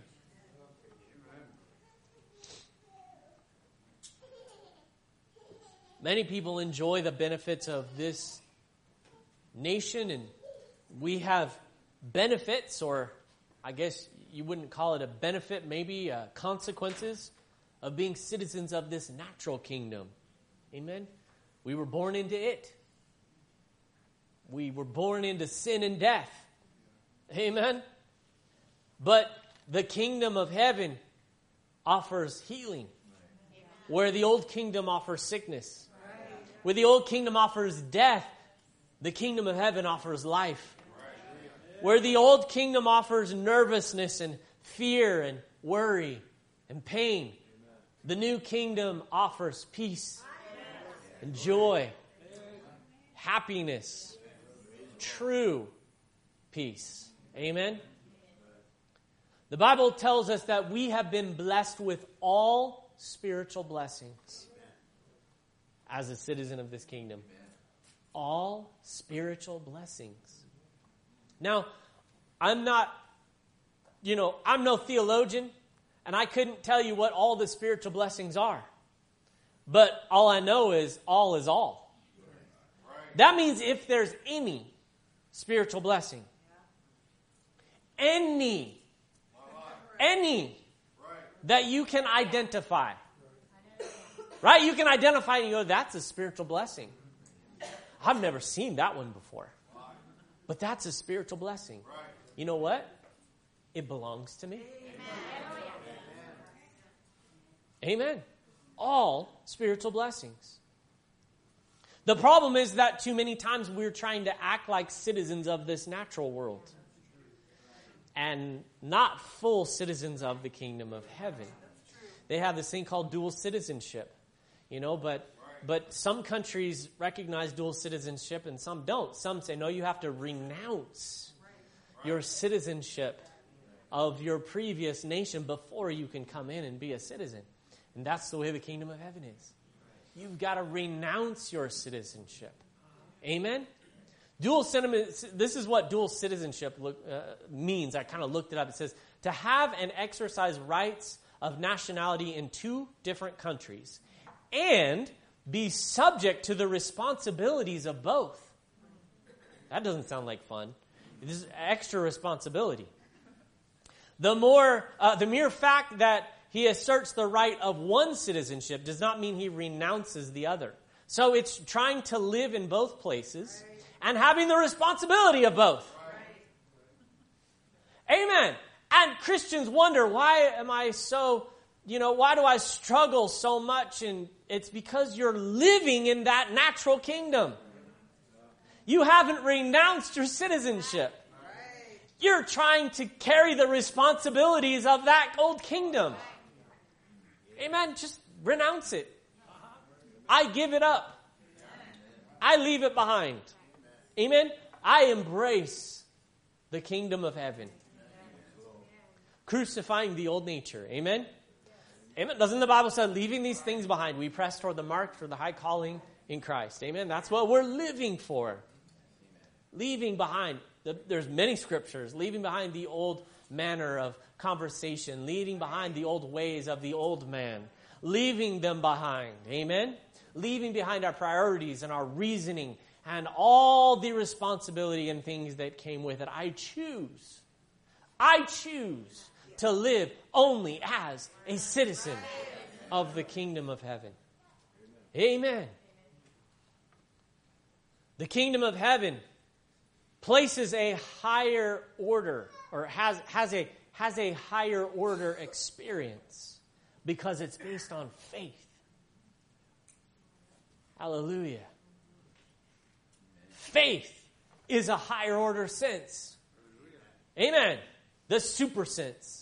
S1: Many people enjoy the benefits of this nation, and we have benefits, or I guess you wouldn't call it a benefit, maybe consequences of being citizens of this natural kingdom. Amen? We were born into it. We were born into sin and death. Amen? But the kingdom of heaven offers healing, where the old kingdom offers sickness. Where the old kingdom offers death, the kingdom of heaven offers life. Where the old kingdom offers nervousness and fear and worry and pain, the new kingdom offers peace and joy, happiness, true peace. Amen? The Bible tells us that we have been blessed with all spiritual blessings as a citizen of this kingdom. All spiritual blessings. Now, I'm no theologian, and I couldn't tell you what all the spiritual blessings are. But all I know is all. That means if there's any spiritual blessing, any that you can identify, right? You can identify and you go, that's a spiritual blessing. I've never seen that one before. But that's a spiritual blessing. You know what? It belongs to me. Amen. All spiritual blessings. The problem is that too many times we're trying to act like citizens of this natural world and not full citizens of the kingdom of heaven. They have this thing called dual citizenship, but some countries recognize dual citizenship and some don't. Some say, no, you have to renounce your citizenship of your previous nation before you can come in and be a citizen. And that's the way the kingdom of heaven is. You've got to renounce your citizenship. Amen? This is what dual citizenship means. I kind of looked it up. It says, to have and exercise rights of nationality in two different countries and be subject to the responsibilities of both. That doesn't sound like fun. This is extra responsibility. The mere fact that he asserts the right of one citizenship does not mean he renounces the other. So it's trying to live in both places and having the responsibility of both. Amen. And Christians wonder, why am I so why do I struggle so much? And it's because you're living in that natural kingdom. You haven't renounced your citizenship. You're trying to carry the responsibilities of that old kingdom. Amen. Just renounce it. I give it up. I leave it behind. Amen. I embrace the kingdom of heaven. Crucifying the old nature. Amen. Amen. Doesn't the Bible say, leaving these things behind, we press toward the mark for the high calling in Christ. Amen. That's what we're living for. Leaving behind. There's many scriptures. Leaving behind the old manner of conversation. Leaving behind the old ways of the old man. Leaving them behind. Amen. Leaving behind our priorities and our reasoning and all the responsibility and things that came with it. I choose to live only as a citizen of the kingdom of heaven. Amen. The kingdom of heaven places a higher order, or has a higher order experience because it's based on faith. Hallelujah. Faith is a higher order sense. Amen. The super sense.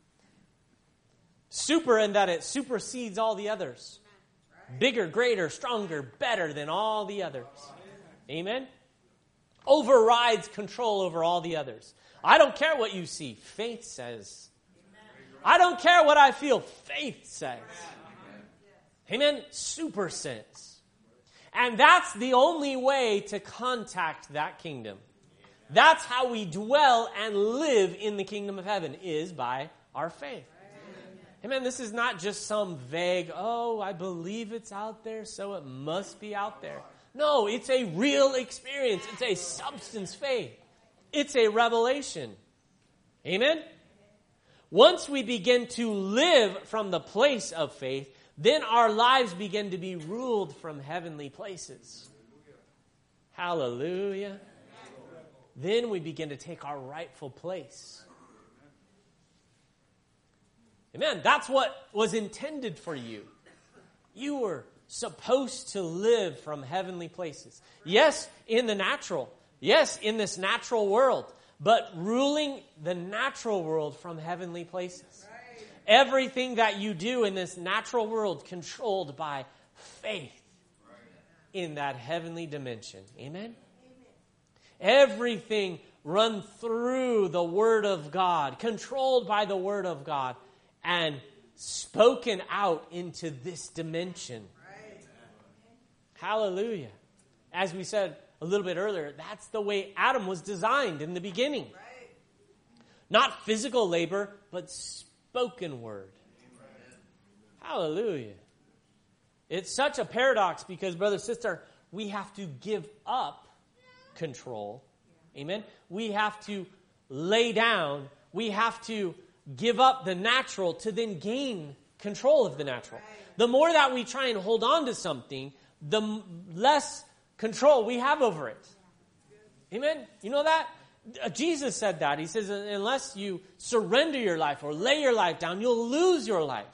S1: Super in that it supersedes all the others. Bigger, greater, stronger, better than all the others. Amen. Overrides control over all the others. I don't care what you see. Faith says. I don't care what I feel. Faith says. Amen. Super sense. And that's the only way to contact that kingdom. That's how we dwell and live in the kingdom of heaven, is by our faith. Amen. This is not just some vague, I believe it's out there, so it must be out there. No, it's a real experience. It's a substance faith. It's a revelation. Amen. Once we begin to live from the place of faith, then our lives begin to be ruled from heavenly places. Hallelujah. Then we begin to take our rightful place. Amen. That's what was intended for you. You were supposed to live from heavenly places. Yes, in the natural. Yes, in this natural world. But ruling the natural world from heavenly places. Everything that you do in this natural world controlled by faith in that heavenly dimension. Amen? Everything run through the Word of God, controlled by the Word of God, and spoken out into this dimension. Hallelujah. As we said a little bit earlier, that's the way Adam was designed in the beginning. Not physical labor, but spoken word. Hallelujah. It's such a paradox because, brother, sister, we have to give up control. Amen. We have to lay down. We have to give up the natural to then gain control of the natural. The more that we try and hold on to something, the less control we have over it. Amen. You know that? Jesus said that. He says, unless you surrender your life or lay your life down, you'll lose your life.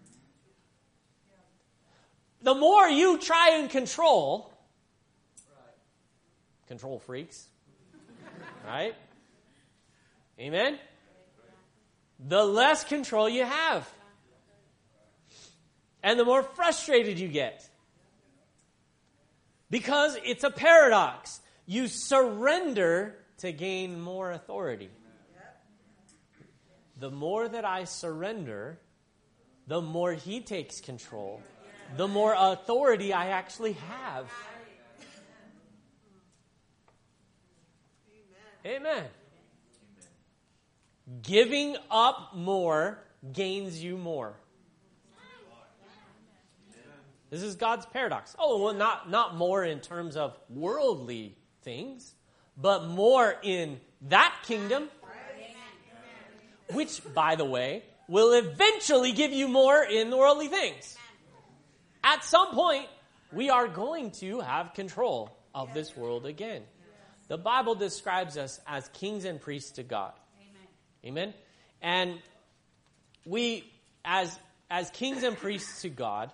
S1: The more you try and control freaks, right? Amen? The less control you have. And the more frustrated you get. Because it's a paradox. You surrender to gain more authority. The more that I surrender, the more He takes control, the more authority I actually have. Amen. Giving up more gains you more. This is God's paradox. Oh, well, not more in terms of worldly things, but more in that kingdom, which, by the way, will eventually give you more in the worldly things. At some point, we are going to have control of this world again. The Bible describes us as kings and priests to God. Amen. And we, as
S2: as kings and priests to God,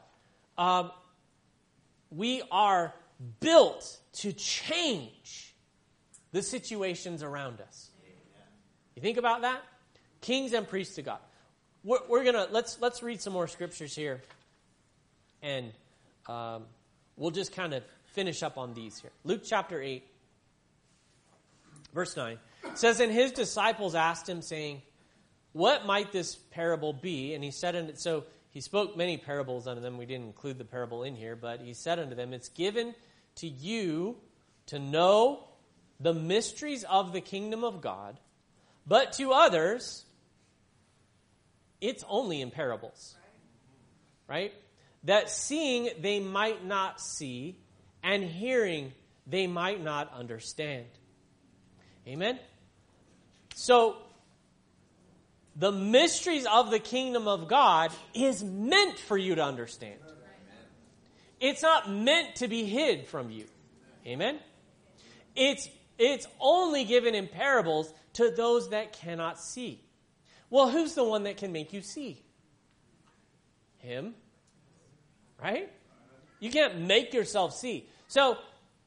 S2: we are built to change the situations around us. You think about that? Kings and priests to God. We're gonna let's read some more scriptures here, and we'll just kind of finish up on these here. Luke chapter 8, verse 9 says, "And his disciples asked him, saying, What might this parable be? And he said unto so he spoke many parables unto them. We didn't include the parable in here, but he said unto them, It's given to you to know the mysteries of the kingdom of God, but to others, it's only in parables." Right? "That seeing they might not see, and hearing they might not understand." Amen? So, the mysteries of the kingdom of God is meant for you to understand. It's not meant to be hid from you. Amen? It's only given in parables to those that cannot see. Well, who's the one that can make you see? Him. Right? You can't make yourself see. So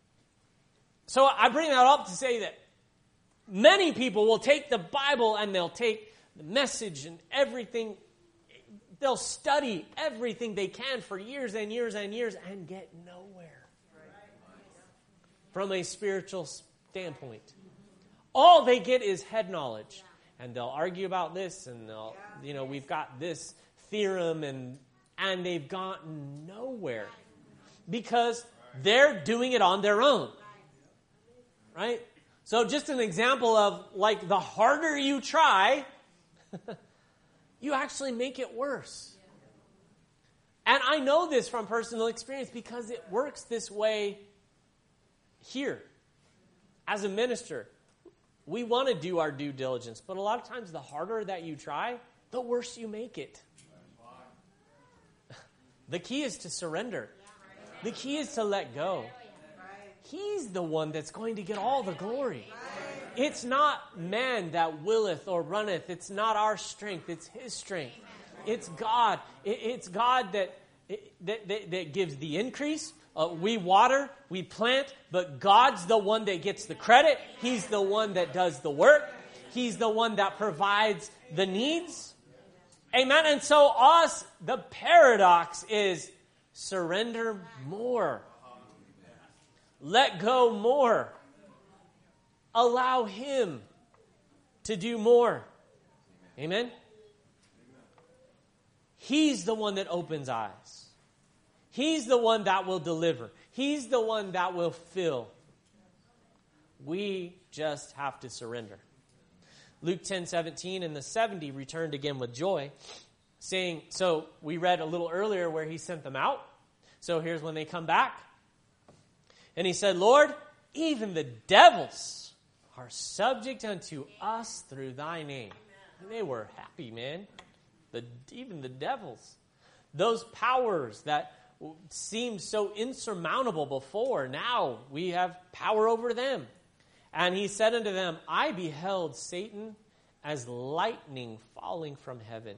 S2: I bring that up to say that many people will take the Bible and they'll take the message and everything. They'll study everything they can for years and years and years and get nowhere from a spiritual standpoint. All they get is head knowledge. And they'll argue about this and they'll, we've got this theorem and they've gotten nowhere because they're doing it on their own. Right? So just an example of like the harder you try, you actually make it worse. And I know this from personal experience because it works this way here. As a minister, we want to do our due diligence, but a lot of times the harder that you try, the worse you make it. The key is to surrender. The key is to let go. He's the one that's going to get all the glory. It's not man that willeth or runneth. It's not our strength. It's His strength. It's God. It's God that gives the increase. We water, we plant, but God's the one that gets the credit. He's the one that does the work. He's the one that provides the needs. Amen. And so the paradox is surrender more. Let go more. Allow Him to do more. Amen? He's the one that opens eyes. He's the one that will deliver. He's the one that will fill. We just have to surrender. Luke 10:17, and the 70 returned again with joy, saying, so we read a little earlier where He sent them out. So here's when they come back. And He said, Lord, even the devils are subject unto us through Thy name. And they were happy, man. Even the devils. Those powers that seemed so insurmountable before, now we have power over them. And He said unto them, I beheld Satan as lightning falling from heaven.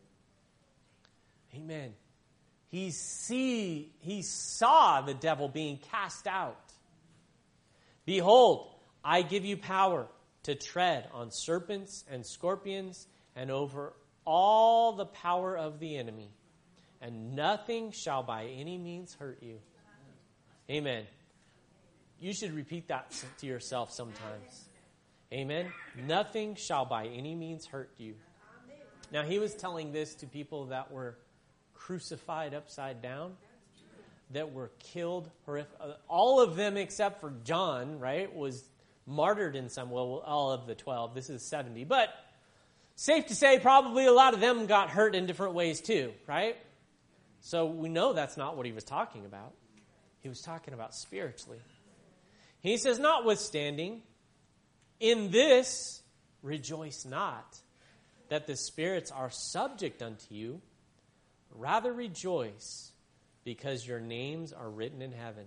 S2: Amen. He saw the devil being cast out. Behold, I give you power to tread on serpents and scorpions and over all the power of the enemy, and nothing shall by any means hurt you. Amen. You should repeat that to yourself sometimes. Amen. Nothing shall by any means hurt you. Now, He was telling this to people that were crucified upside down, that were killed. All of them except for John, right, was martyred in some way. Well, all of the 12. This is 70. But safe to say, probably a lot of them got hurt in different ways too, right? So we know that's not what He was talking about. He was talking about spiritually. He says, notwithstanding, in this rejoice not that the spirits are subject unto you, rather rejoice because your names are written in heaven.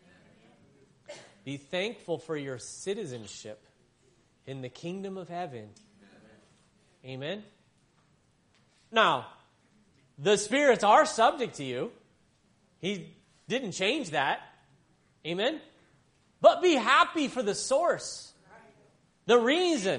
S2: Be thankful for your citizenship in the kingdom of heaven. Amen. Now, The spirits are subject to you. He didn't change that. Amen? But be happy for the source. The reason.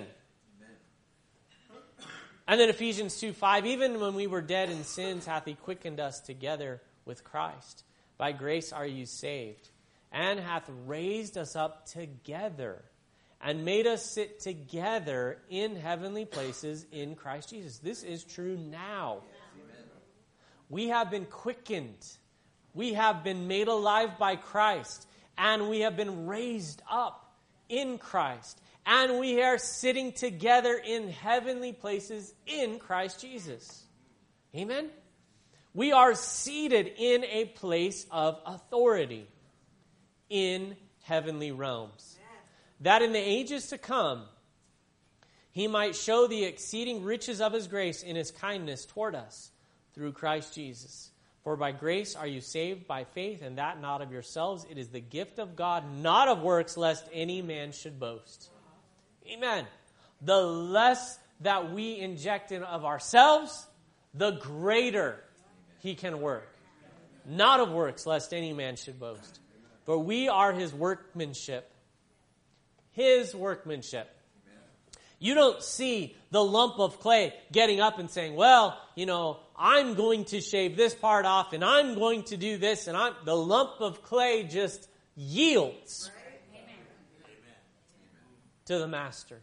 S2: And then Ephesians 2:5, even when we were dead in sins, hath he quickened us together with Christ. By grace are you saved, and hath raised us up together, and made us sit together in heavenly places in Christ Jesus. This is true now. We have been quickened. We have been made alive by Christ, and we have been raised up in Christ. And we are sitting together in heavenly places in Christ Jesus. Amen? We are seated in a place of authority in heavenly realms, that in the ages to come, he might show the exceeding riches of his grace in his kindness toward us through Christ Jesus. For by grace are you saved by faith, and that not of yourselves. It is the gift of God, not of works, lest any man should boast. Amen. The less that we inject in of ourselves, the greater he can work. Not of works, lest any man should boast. For we are his workmanship. His workmanship. You don't see the lump of clay getting up and saying, well, I'm going to shave this part off and I'm going to do this. And the lump of clay just yields to the master.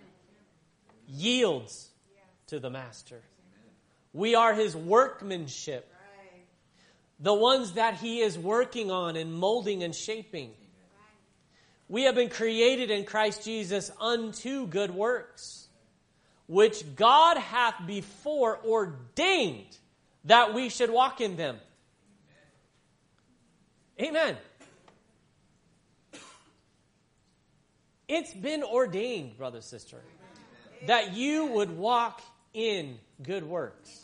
S2: Yields to the master. We are his workmanship. The ones that he is working on and molding and shaping. We have been created in Christ Jesus unto good works, which God hath before ordained that we should walk in them. Amen. It's been ordained, brother, sister, that you would walk in good works.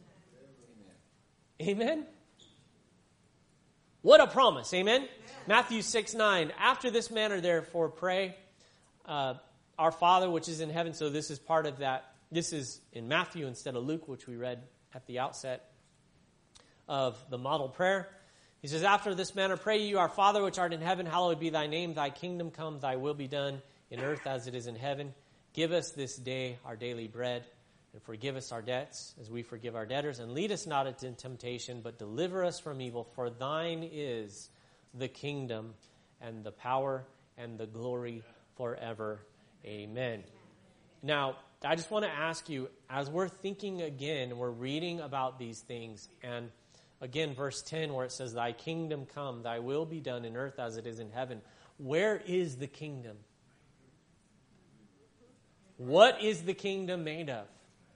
S2: Amen. What a promise. Amen. Matthew 6:9. After this manner, therefore, pray, our Father which is in heaven. So this is part of that. This is in Matthew instead of Luke, which we read at the outset of the model prayer. He says, after this manner, pray you, our Father which art in heaven, hallowed be thy name. Thy kingdom come, thy will be done in earth as it is in heaven. Give us this day our daily bread, and forgive us our debts as we forgive our debtors. And lead us not into temptation, but deliver us from evil. For thine is the kingdom and the power and the glory forever. Amen. Now, I just want to ask you, as we're thinking again, we're reading about these things, and again, verse 10, where it says, thy kingdom come, thy will be done in earth as it is in heaven. Where is the kingdom? What is the kingdom made of?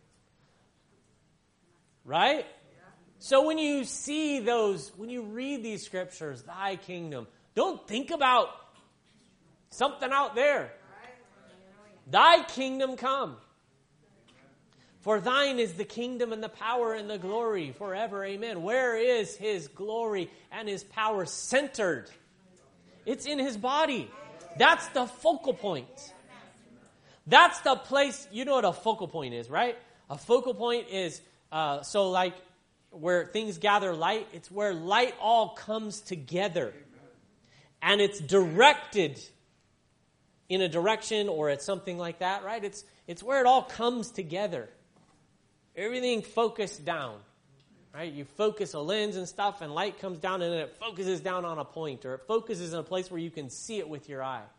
S2: Right? So when you see those, when you read these scriptures, thy kingdom, don't think about something out there. Thy kingdom come. For thine is the kingdom and the power and the glory forever. Amen. Where is his glory and his power centered? It's in his body. That's the focal point. That's the place. You know what a focal point is, right? A focal point is, so like where things gather light, it's where light all comes together. And it's directed in a direction or at something like that, right? It's where it all comes together. Everything focused down, right? You focus a lens and stuff, and light comes down, and then it focuses down on a point, or it focuses in a place where you can see it with your eye.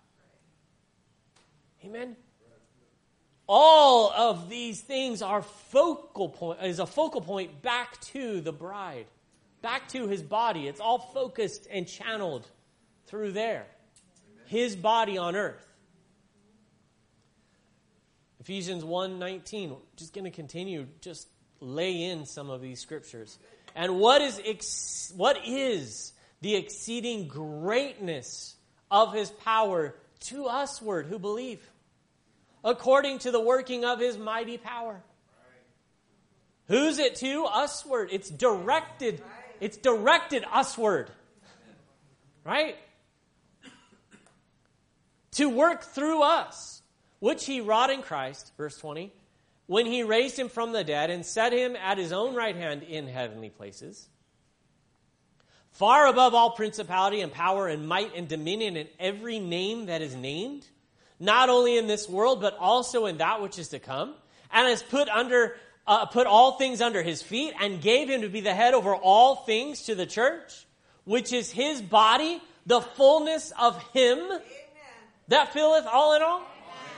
S2: Amen? All of these things are a focal point back to the bride, back to his body. It's all focused and channeled through there. His body on earth. Ephesians 1:19, just going to continue, just lay in some of these scriptures. And what is the exceeding greatness of his power to usward who believe, according to the working of his mighty power? Who's it to? Usward. It's directed usward. Right? To work through us, which he wrought in Christ, verse 20, when he raised him from the dead and set him at his own right hand in heavenly places, far above all principality and power and might and dominion and every name that is named, not only in this world, but also in that which is to come, and has put all things under his feet, and gave him to be the head over all things to the church, which is his body, the fullness of him that filleth all in all.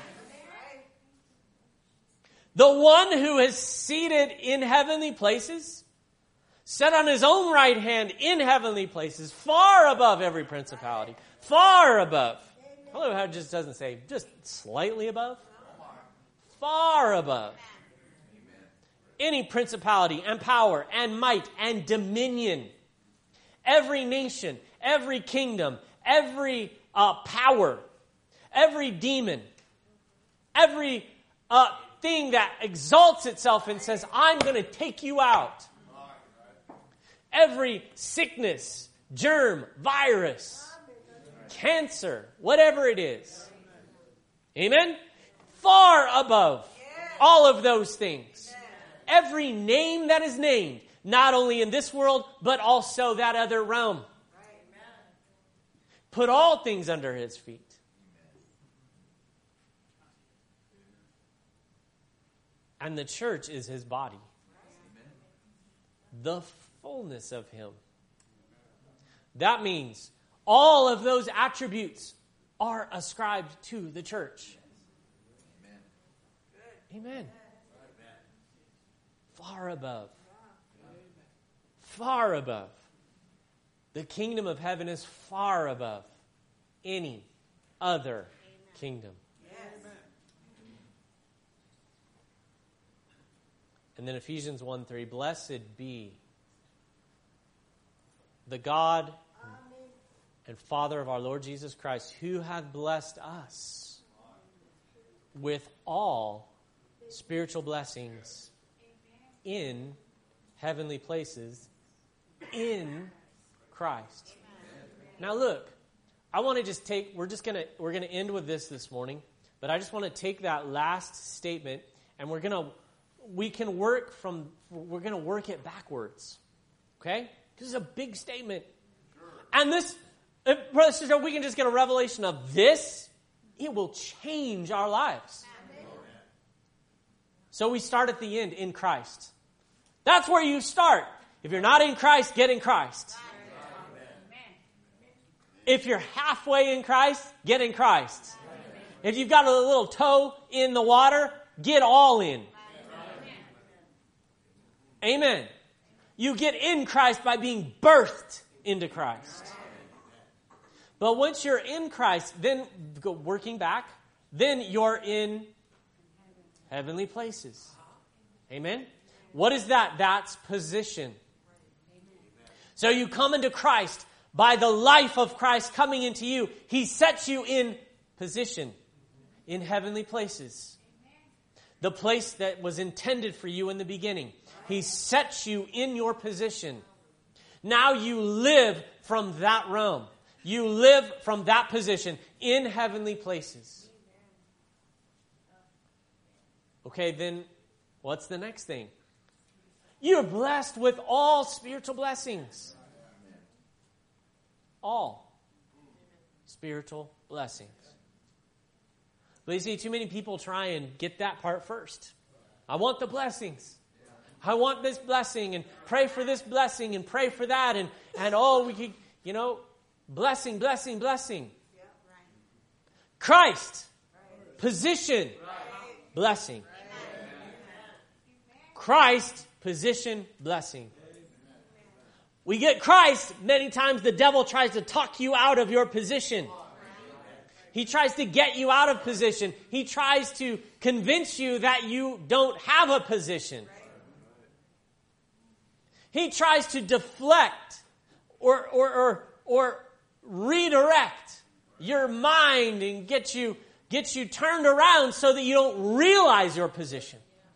S2: The one who is seated in heavenly places, set on his own right hand in heavenly places, far above every principality, far above. I love how it just doesn't say just slightly above. Far above. Any principality and power and might and dominion. Every nation, every kingdom, every power, every demon, every thing that exalts itself and says, I'm going to take you out. Every sickness, germ, virus, cancer, whatever it is. Amen? Far above all of those things. Every name that is named, not only in this world, but also that other realm. Put all things under his feet. And the church is his body. The fullness of him. That means all of those attributes are ascribed to the church. Amen. Far above. Far above. The kingdom of heaven is far above any other kingdom. And then Ephesians 1:3, blessed be the God and Father of our Lord Jesus Christ, who hath blessed us with all spiritual blessings in heavenly places in Christ. Now look, I want to just take, we're going to end with this morning, but I just want to take that last statement and we're going to work it backwards. Okay? Because it's a big statement. And this, brother, sister, we can just get a revelation of this, it will change our lives. So we start at the end, in Christ. That's where you start. If you're not in Christ, get in Christ. If you're halfway in Christ, get in Christ. If you've got a little toe in the water, get all in. Amen. You get in Christ by being birthed into Christ. But once you're in Christ, then working back, then you're in heavenly places. Amen? What is that? That's position. So you come into Christ by the life of Christ coming into you. He sets you in position in heavenly places. The place that was intended for you in the beginning. He sets you in your position. Now you live from that realm. You live from that position in heavenly places. Okay, then what's the next thing? You're blessed with all spiritual blessings. All spiritual blessings. But you see, too many people try and get that part first. I want the blessings. I want this blessing and pray for this blessing and pray for that. And we could, blessing, blessing, blessing. Christ, position, blessing. Christ, position, blessing. We get Christ, many times the devil tries to talk you out of your position. He tries to get you out of position. He tries to convince you that you don't have a position. He tries to deflect or redirect your mind and get you turned around so that you don't realize your position.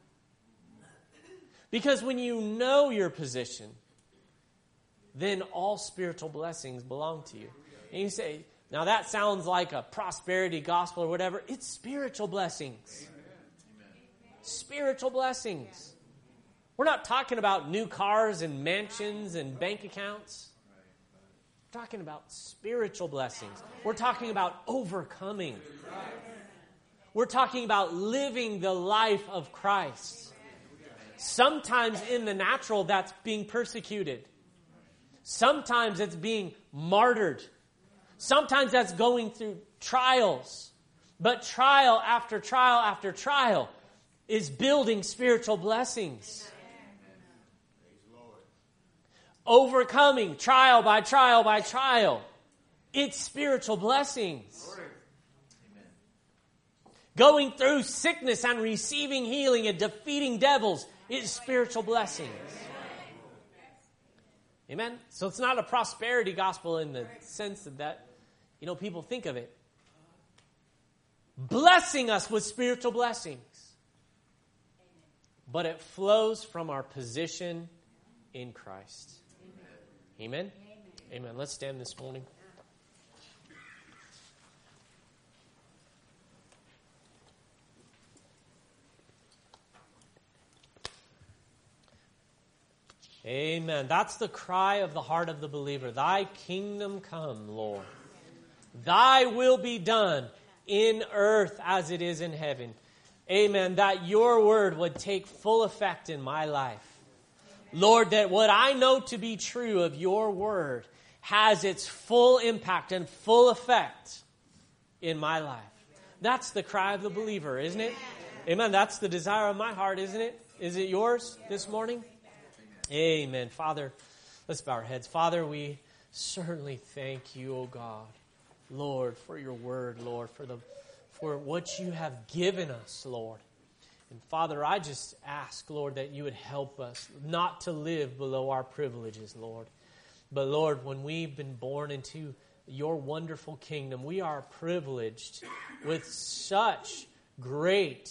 S2: Because when you know your position, then all spiritual blessings belong to you. And you say, now that sounds like a prosperity gospel or whatever. It's spiritual blessings. spiritual blessings. We're not talking about new cars and mansions and bank accounts. We're talking about spiritual blessings. We're talking about overcoming. We're talking about living the life of Christ. Sometimes in the natural, that's being persecuted. Sometimes it's being martyred. Sometimes that's going through trials. But trial after trial after trial is building spiritual blessings. Overcoming trial by trial by trial. It's spiritual blessings. Going through sickness and receiving healing and defeating devils is spiritual blessings. Amen? So it's not a prosperity gospel in the sense that people think of it. Blessing us with spiritual blessings. But it flows from our position in Christ. Amen? Amen. Let's stand this morning. Amen. That's the cry of the heart of the believer. Thy kingdom come, Lord. Thy will be done in earth as it is in heaven. Amen. That your word would take full effect in my life. Lord, that what I know to be true of your word has its full impact and full effect in my life. That's the cry of the believer, isn't it? Amen. That's the desire of my heart, isn't it? Is it yours this morning? Amen. Father, let's bow our heads. Father, we certainly thank you, O God, Lord, for your word, Lord, for what you have given us, Lord. And Father, I just ask, Lord, that you would help us not to live below our privileges, Lord. But Lord, when we've been born into your wonderful kingdom, we are privileged with such great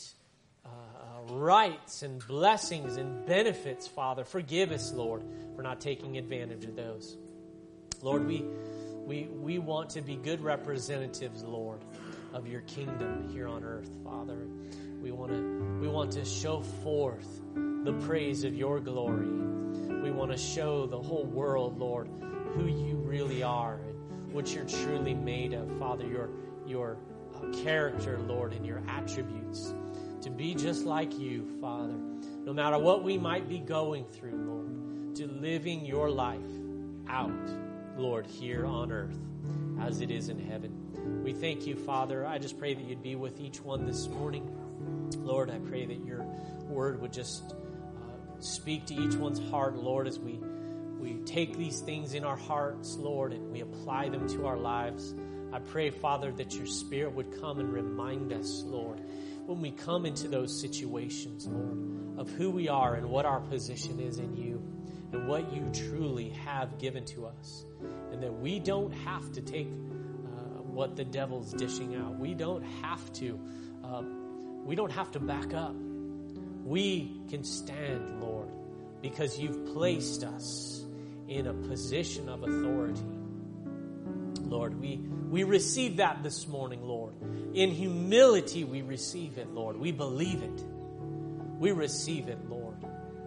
S2: rights and blessings and benefits, Father. Forgive us, Lord, for not taking advantage of those. Lord, we want to be good representatives, Lord, of your kingdom here on earth, Father. We want to show forth the praise of your glory. We want to show the whole world, Lord, who you really are and what you're truly made of, Father, your character, Lord, and your attributes. To be just like you, Father, no matter what we might be going through, Lord, to living your life out, Lord, here on earth as it is in heaven. We thank you, Father. I just pray that you'd be with each one this morning. Lord, I pray that your word would just speak to each one's heart, Lord, as we take these things in our hearts, Lord, and we apply them to our lives. I pray, Father, that your Spirit would come and remind us, Lord, when we come into those situations, Lord, of who we are and what our position is in you and what you truly have given to us. And that we don't have to take what the devil's dishing out. We don't have to back up. We can stand, Lord, because you've placed us in a position of authority. Lord, we receive that this morning, Lord. In humility, we receive it, Lord. We believe it. We receive it, Lord.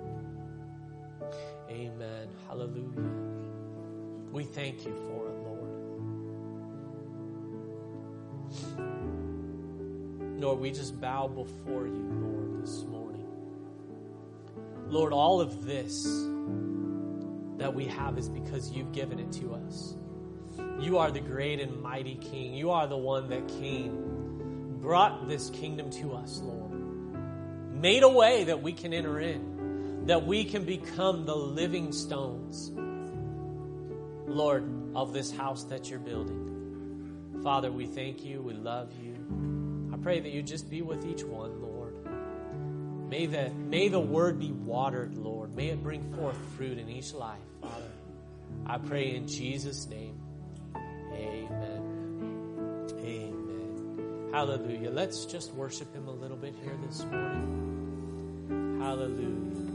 S2: Amen. Hallelujah. We thank you for it, Lord. Lord, we just bow before you, Lord, this morning. Lord, all of this that we have is because you've given it to us. You are the great and mighty King. You are the one that came, brought this kingdom to us, Lord. Made a way that we can enter in, that we can become the living stones, Lord, of this house that you're building. Father, we thank you. We love you. I pray that you just be with each one, Lord. May the word be watered, Lord. May it bring forth fruit in each life, Father. I pray in Jesus' name. Amen. Amen. Hallelujah. Let's just worship him a little bit here this morning. Hallelujah.